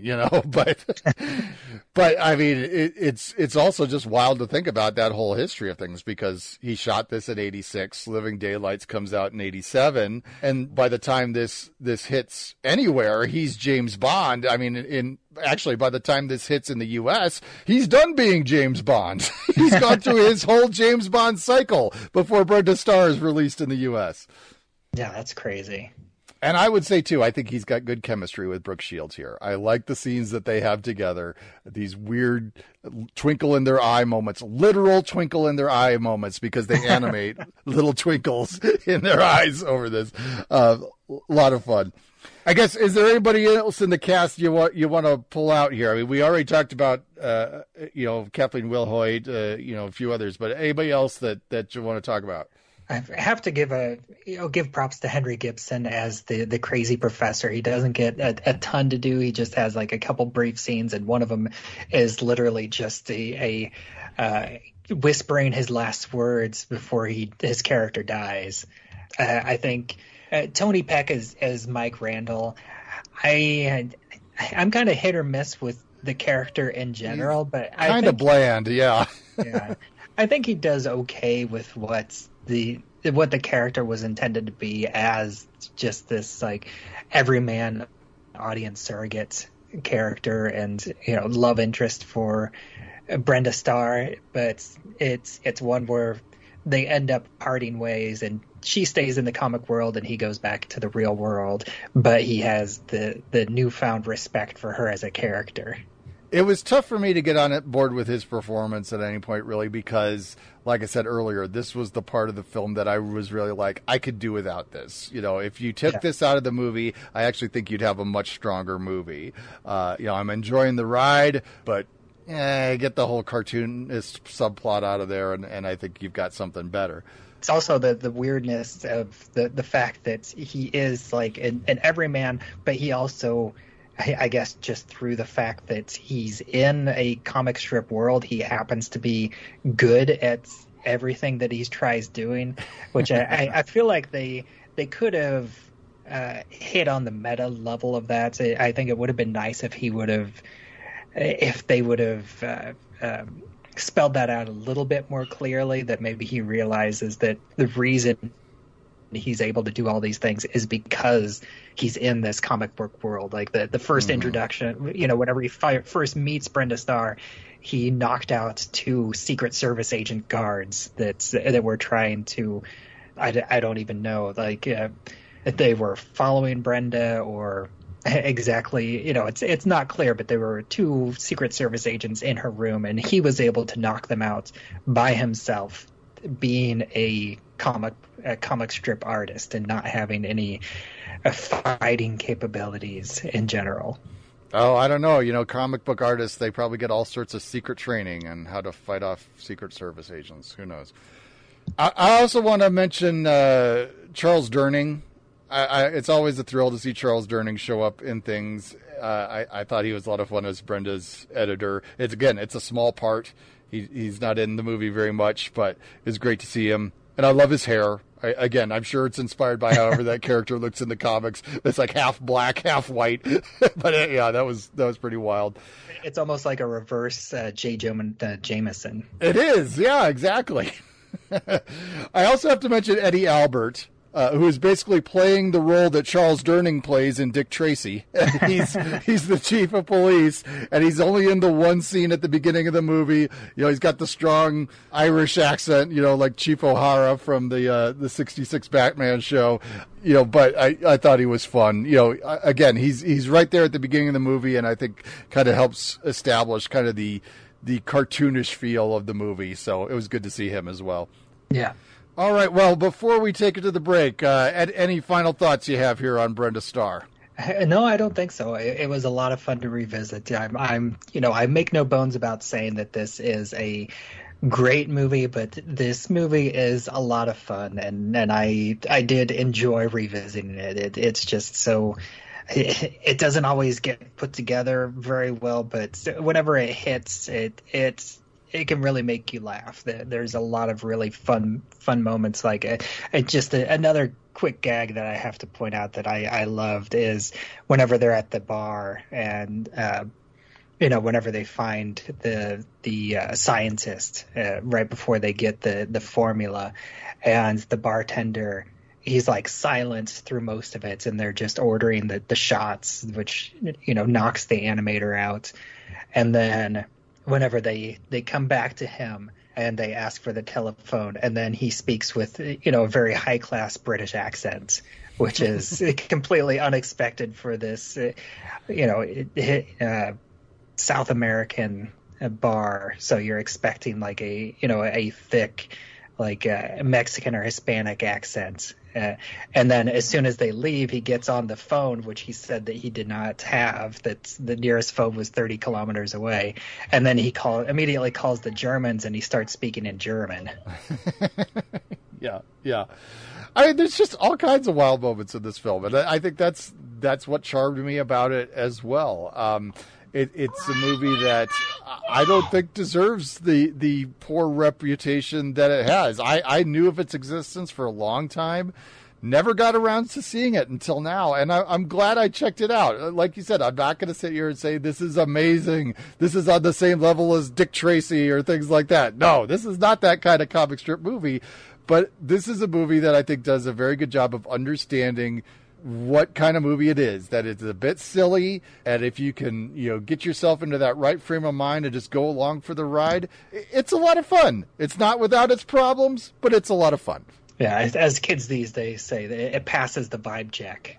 But I mean, it's also just wild to think about that whole history of things, because he shot this in 86, Living Daylights comes out in 87, and by the time this hits anywhere, he's James Bond. I mean, actually, by the time this hits in the U.S., he's done being James Bond. He's gone through his whole James Bond cycle before Brenda Starr is released in the U.S. Yeah, that's crazy. And I would say, too, I think he's got good chemistry with Brooke Shields here. I like the scenes that they have together, these weird twinkle in their eye moments, literal twinkle in their eye moments, because they animate little twinkles in their eyes over this. A lot of fun. I guess, is there anybody else in the cast you want to pull out here? I mean, we already talked about, Kathleen Wilhoit, a few others, but anybody else that you want to talk about? I have to give props to Henry Gibson as the crazy professor. He doesn't get a ton to do. He just has like a couple brief scenes, and one of them is literally just a whispering his last words before his character dies. I think Tony Peck as Mike Randall. I'm kind of hit or miss with the character in general, but kind of bland, yeah. Yeah, I think he does okay with what the character was intended to be, as just this like everyman audience surrogate character and love interest for Brenda Starr, but it's one where they end up parting ways, and she stays in the comic world and he goes back to the real world, but he has the newfound respect for her as a character. It was tough for me to get on board with his performance at any point, really, because, like I said earlier, this was the part of the film that I was really like, I could do without this. If you took this out of the movie, I actually think you'd have a much stronger movie. I'm enjoying the ride, but get the whole cartoonist subplot out of there, and I think you've got something better. It's also the weirdness of the fact that he is like an everyman, but he also, I guess, just through the fact that he's in a comic strip world, he happens to be good at everything that he tries doing, which I feel like they could have hit on the meta level of that. I think it would have been nice if they would have spelled that out a little bit more clearly, that maybe he realizes that the reason he's able to do all these things is because he's in this comic book world. Like the first introduction, whenever he first meets Brenda Starr, he knocked out 2 Secret Service agent guards that were trying to, I don't even know, like if they were following Brenda or exactly, it's not clear, but there were 2 Secret Service agents in her room, and he was able to knock them out by himself, being a comic strip artist and not having any fighting capabilities in general. Oh, I don't know. Comic book artists, they probably get all sorts of secret training on how to fight off Secret Service agents. Who knows? I also want to mention Charles Durning. It's always a thrill to see Charles Durning show up in things. I thought he was a lot of fun as Brenda's editor. It's a small part. He's not in the movie very much, but it's great to see him. And I love his hair. I'm sure it's inspired by however that character looks in the comics. It's like half black, half white. But that was pretty wild. It's almost like a reverse J. Jonah Jameson. It is, yeah, exactly. I also have to mention Eddie Albert, who is basically playing the role that Charles Durning plays in Dick Tracy. He's the chief of police, and he's only in the one scene at the beginning of the movie. He's got the strong Irish accent, like Chief O'Hara from the 66 Batman show. But I thought he was fun. Again, he's right there at the beginning of the movie, and I think kind of helps establish kind of the cartoonish feel of the movie. So it was good to see him as well. Yeah. All right. Well, before we take it to the break, any final thoughts you have here on Brenda Starr? No, I don't think so. It was a lot of fun to revisit. I make no bones about saying that this is a great movie, but this movie is a lot of fun, and I did enjoy revisiting it. It's just so. It doesn't always get put together very well, but whenever it hits, it can really make you laugh. There's a lot of really fun moments. Like another quick gag that I have to point out that I loved is whenever they're at the bar and whenever they find the scientist right before they get the formula, and the bartender, he's like silent through most of it, and they're just ordering the shots, which knocks the animator out. And then whenever they come back to him and they ask for the telephone, and then he speaks with a very high class British accent, which is completely unexpected for this South American bar. So you're expecting like a thick like Mexican or Hispanic accent. And then as soon as they leave, he gets on the phone, which he said that he did not have, that the nearest phone was 30 kilometers away. And then he immediately calls the Germans, and he starts speaking in German. Yeah. I mean, there's just all kinds of wild moments in this film, and I think that's what charmed me about it as well. It's a movie that I don't think deserves the poor reputation that it has. I knew of its existence for a long time, never got around to seeing it until now, and I'm glad I checked it out. Like you said, I'm not going to sit here and say this is amazing, this is on the same level as Dick Tracy or things like that. No, this is not that kind of comic strip movie, but this is a movie that I think does a very good job of understanding what kind of movie it is, that it's a bit silly, and if you can get yourself into that right frame of mind and just go along for the ride, it's a lot of fun. It's not without its problems, but it's a lot of fun. Yeah, as kids these days say, it passes the vibe check.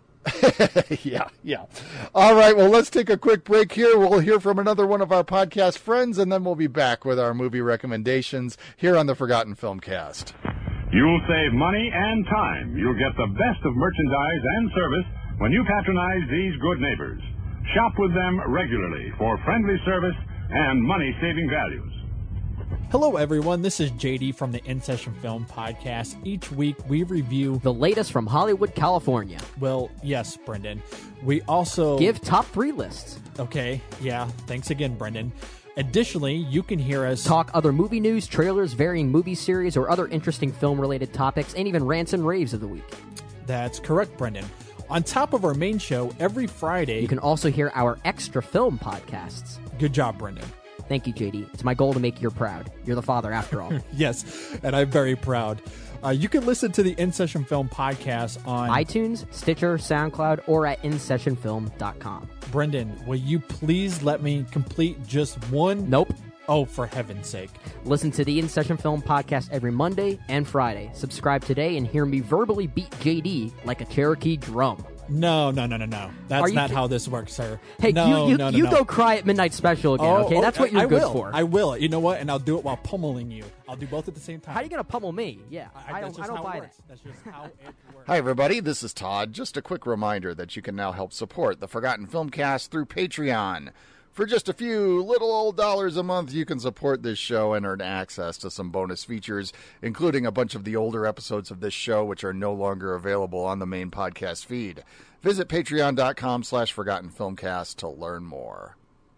Yeah. All right, well, let's take a quick break here. We'll hear from another one of our podcast friends, and then we'll be back with our movie recommendations here on the Forgotten Filmcast. You'll save money and time. You'll get the best of merchandise and service when you patronize these good neighbors. Shop with them regularly for friendly service and money-saving values. Hello, everyone. This is JD from the In Session Film Podcast. Each week, we review the latest from Hollywood, California. Well, yes, Brendan. We also give top 3 lists. Okay, yeah. Thanks again, Brendan. Additionally, you can hear us talk other movie news, trailers, varying movie series, or other interesting film-related topics, and even rants and raves of the week. That's correct, Brendan. On top of our main show, every Friday, you can also hear our extra film podcasts. Good job, Brendan. Thank you, JD. It's my goal to make you proud. You're the father, after all. Yes, and I'm very proud. You can listen to the In Session Film Podcast on iTunes, Stitcher, SoundCloud, or at InSessionFilm.com. Brendan, will you please let me complete just one? Nope. Oh, for heaven's sake. Listen to the In Session Film Podcast every Monday and Friday. Subscribe today and hear me verbally beat JD like a Cherokee drum. No. That's not how this works, sir. Hey, no, you go cry at Midnight Special again, okay? That's what you're good for. I will. You know what? And I'll do it while pummeling you. I'll do both at the same time. How are you going to pummel me? Yeah, I don't buy that. That's just how it works. Hi, everybody. This is Todd. Just a quick reminder that you can now help support the Forgotten Filmcast through Patreon. For just a few little old dollars a month, you can support this show and earn access to some bonus features, including a bunch of the older episodes of this show, which are no longer available on the main podcast feed. Visit patreon.com/ForgottenFilmcast to learn more.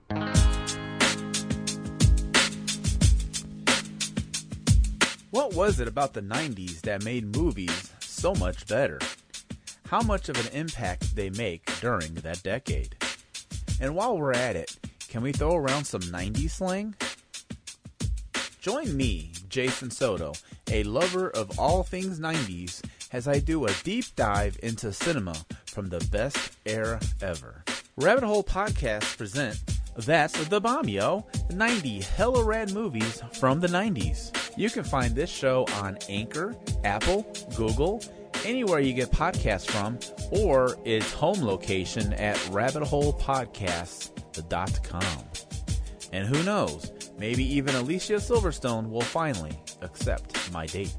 What was it about the 90s that made movies so much better? How much of an impact they make during that decade? And while we're at it, can we throw around some 90s slang? Join me, Jason Soto, a lover of all things 90s, as I do a deep dive into cinema from the best era ever. Rabbit Hole Podcast present That's the Bomb, Yo! 90 hella rad movies from the 90s. You can find this show on Anchor, Apple, Google, anywhere you get podcasts from, or its home location at rabbitholepodcasts.com. And who knows, maybe even Alicia Silverstone will finally accept my date.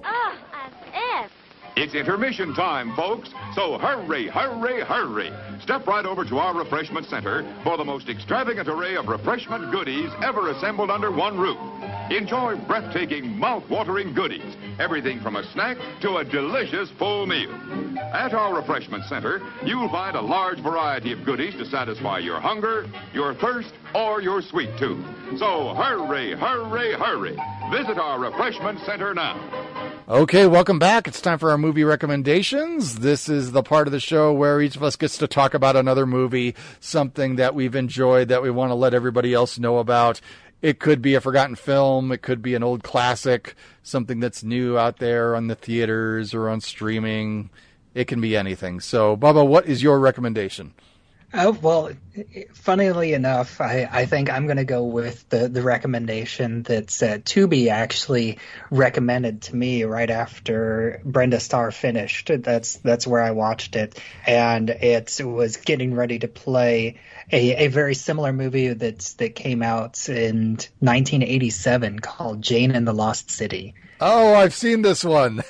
It's intermission time, folks, so hurry, hurry, hurry. Step right over to our refreshment center for the most extravagant array of refreshment goodies ever assembled under one roof. Enjoy breathtaking, mouth-watering goodies, Everything from a snack to a delicious full meal. At our refreshment center, you'll find a large variety of goodies to satisfy your hunger, your thirst, or your sweet tooth. So hurry, hurry, hurry. Visit our refreshment center now. Okay, welcome back. It's time for our movie recommendations. This is the part of the show where each of us gets to talk about another movie, something that we've enjoyed that we want to let everybody else know about. It could be a forgotten film. It could be an old classic, something that's new out there on the theaters or on streaming. It can be anything. So, Bubba, what is your recommendation? Oh, well, funnily enough, I think I'm going to go with the recommendation that's Tubi actually recommended to me right after Brenda Starr finished. That's where I watched it. And it was getting ready to play a very similar movie that came out in 1987 called Jane and the Lost City. Oh, I've seen this one.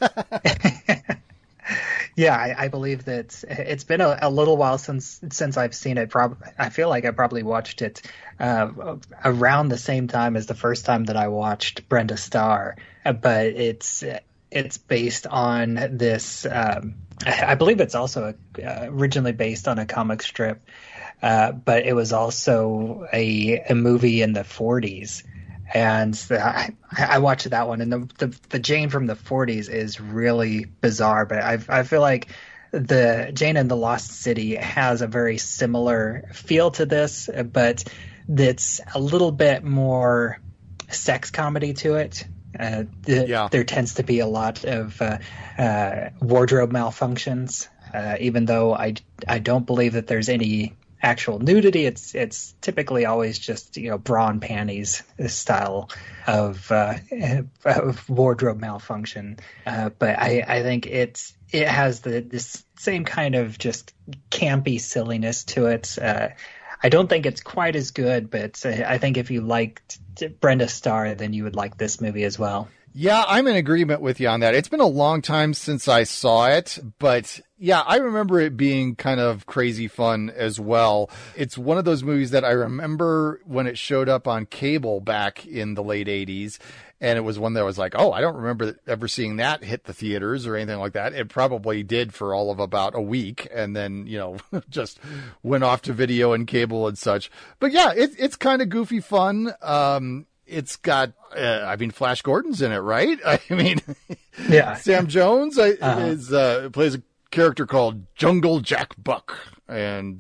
Yeah, I believe that it's been a little while since I've seen it. I feel like I probably watched it around the same time as the first time that I watched Brenda Starr. But it's based on this. I believe it's also originally based on a comic strip, but it was also a movie in the 40s. And I watched that one, and the Jane from the 40s is really bizarre. But I feel like the Jane and the Lost City has a very similar feel to this, but it's a little bit more sex comedy to it. There tends to be a lot of wardrobe malfunctions, even though I don't believe that there's any actual nudity. It's typically always just bra and panties style of wardrobe malfunction, but I think it has this same kind of just campy silliness to it. I don't think it's quite as good, but I think if you liked Brenda Starr, then you would like this movie as well. Yeah, I'm in agreement with you on that. It's been a long time since I saw it, but yeah, I remember it being kind of crazy fun as well. It's one of those movies that I remember when it showed up on cable back in the late 80s. And it was one that I was like, oh, I don't remember ever seeing that hit the theaters or anything like that. It probably did for all of about a week and then, just went off to video and cable and such. But yeah, it's kind of goofy fun. It's got, Flash Gordon's in it, right? I mean, yeah. Sam Jones plays a character called Jungle Jack Buck. And,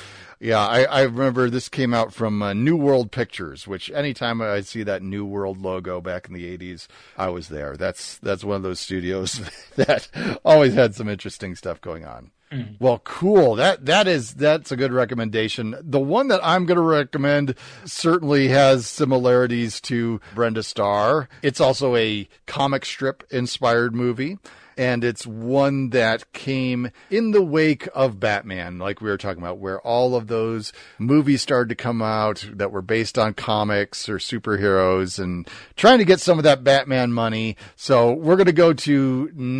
I remember this came out from New World Pictures, which anytime I see that New World logo back in the 80s, I was there. That's one of those studios that always had some interesting stuff going on. Well, cool. That's a good recommendation. The one that I'm going to recommend certainly has similarities to Brenda Starr. It's also a comic strip inspired movie. And it's one that came in the wake of Batman, like we were talking about, where all of those movies started to come out that were based on comics or superheroes and trying to get some of that Batman money. So we're going to go to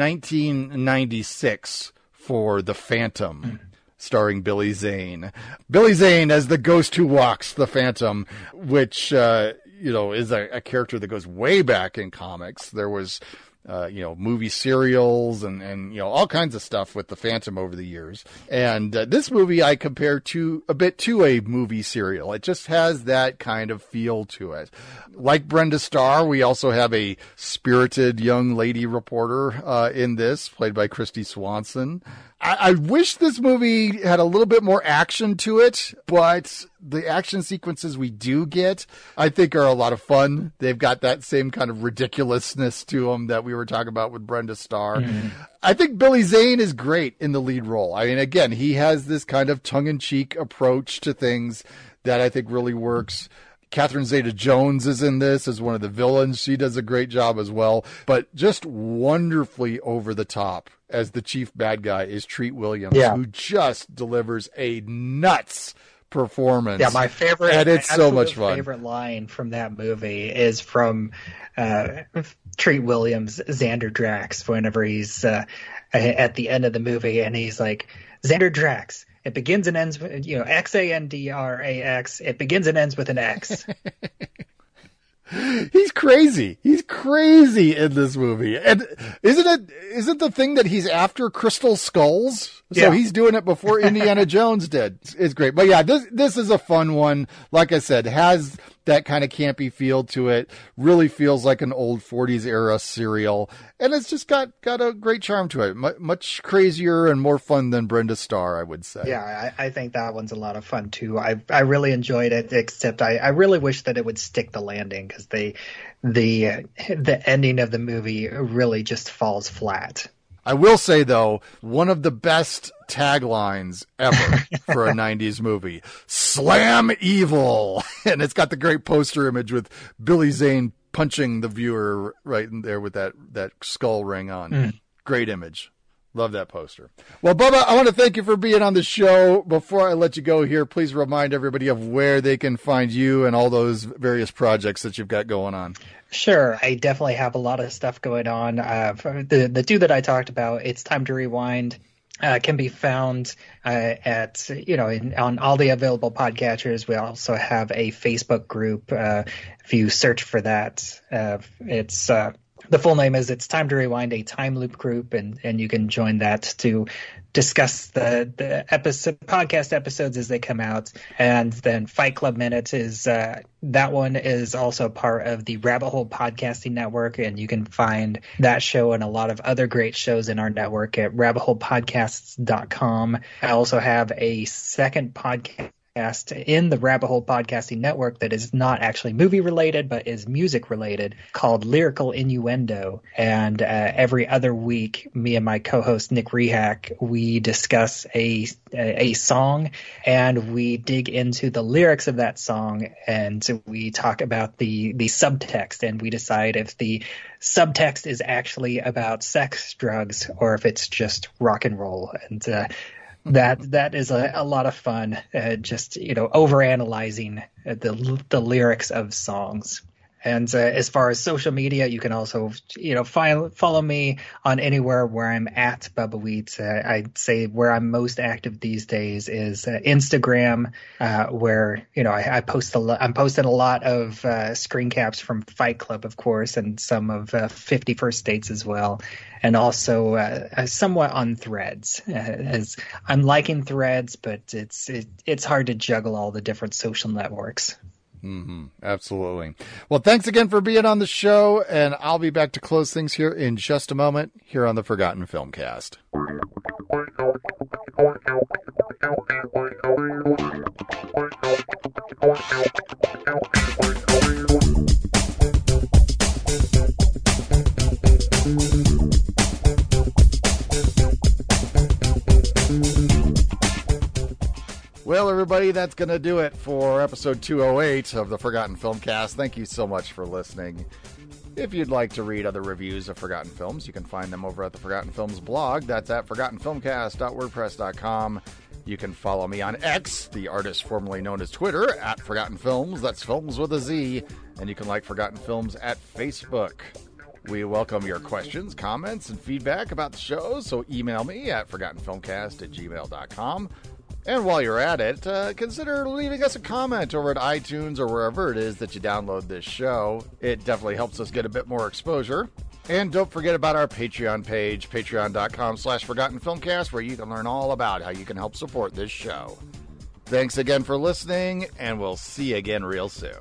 1996 for The Phantom, starring Billy Zane. Billy Zane as the ghost who walks, the Phantom, which, is a character that goes way back in comics. There was movie serials and all kinds of stuff with the Phantom over the years. And this movie I compare a bit to a movie serial. It just has that kind of feel to it. Like Brenda Starr, we also have a spirited young lady reporter in this, played by Christy Swanson. I wish this movie had a little bit more action to it, but the action sequences we do get, I think, are a lot of fun. They've got that same kind of ridiculousness to them that we were talking about with Brenda Starr. Mm-hmm. I think Billy Zane is great in the lead role. I mean, again, he has this kind of tongue-in-cheek approach to things that I think really works. Catherine Zeta-Jones is in this as one of the villains. She does a great job as well, but just wonderfully over the top as the chief bad guy is Treat Williams, who just delivers a nuts performance. Yeah, my favorite, and it's so much fun. Favorite line from that movie is from Treat Williams' Xander Drax whenever he's at the end of the movie, and he's like, Xander Drax. It begins and ends with, Xandrax. It begins and ends with an X. He's crazy. He's crazy in this movie. And isn't the thing that he's after crystal skulls? So he's doing it before Indiana Jones did. It's great. But yeah, this is a fun one. Like I said, has that kind of campy feel to it. Really feels like an old 40s era serial. And it's just got a great charm to it. Much crazier and more fun than Brenda Starr, I would say. Yeah, I think that one's a lot of fun too. I really enjoyed it, except I really wish that it would stick the landing, because the ending of the movie really just falls flat. I will say, though, one of the best taglines ever for a 90s movie, "Slam Evil." And it's got the great poster image with Billy Zane punching the viewer right in there with that skull ring on. Great image. Love that poster. Well, Bubba, I want to thank you for being on the show. Before I let you go here, please remind everybody of where they can find you and all those various projects that you've got going on. Sure. I definitely have a lot of stuff going on. The two that I talked about, It's Time to Rewind, can be found on all the available podcatchers. We also have a Facebook group. If you search for that, it's the full name is It's Time to Rewind, a time loop group, and you can join that to discuss the podcast episodes as they come out. And then Fight Club Minute is that one is also part of the Rabbit Hole Podcasting Network, and you can find that show and a lot of other great shows in our network at rabbitholepodcasts.com. I also have a second podcast in the Rabbit Hole Podcasting Network that is not actually movie related but is music related, called Lyrical Innuendo. And every other week, me and my co-host Nick Rehack, we discuss a song, and we dig into the lyrics of that song, and we talk about the subtext, and we decide if the subtext is actually about sex, drugs, or if it's just rock and roll. And that is a lot of fun, just overanalyzing the lyrics of songs. And as far as social media, you can also follow me on anywhere where I'm at Bubba Wheat. I'd say where I'm most active these days is Instagram, where I post I'm posting a lot of screen caps from Fight Club, of course, and some of 50 First Dates as well. And also somewhat on Threads, as I'm liking Threads, but it's hard to juggle all the different social networks. Mm-hmm. Absolutely. Well, thanks again for being on the show, and I'll be back to close things here in just a moment here on the Forgotten Filmcast. Well, everybody, that's going to do it for episode 208 of the Forgotten Filmcast. Thank you so much for listening. If you'd like to read other reviews of Forgotten Films, you can find them over at the Forgotten Films blog. That's at forgottenfilmcast.wordpress.com. You can follow me on X, the artist formerly known as Twitter, at Forgotten Films. That's films with a Z. And you can like Forgotten Films at Facebook. We welcome your questions, comments, and feedback about the show, so email me at forgottenfilmcast@gmail.com. And while you're at it, consider leaving us a comment over at iTunes or wherever it is that you download this show. It definitely helps us get a bit more exposure. And don't forget about our Patreon page, patreon.com/ForgottenFilmcast, where you can learn all about how you can help support this show. Thanks again for listening, and we'll see you again real soon.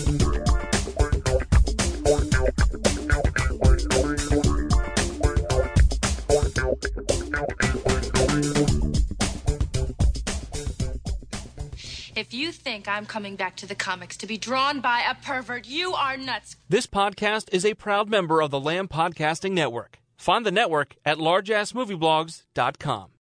If you think I'm coming back to the comics to be drawn by a pervert, you are nuts. This podcast is a proud member of the Lamb Podcasting Network. Find the network at largeassmovieblogs.com.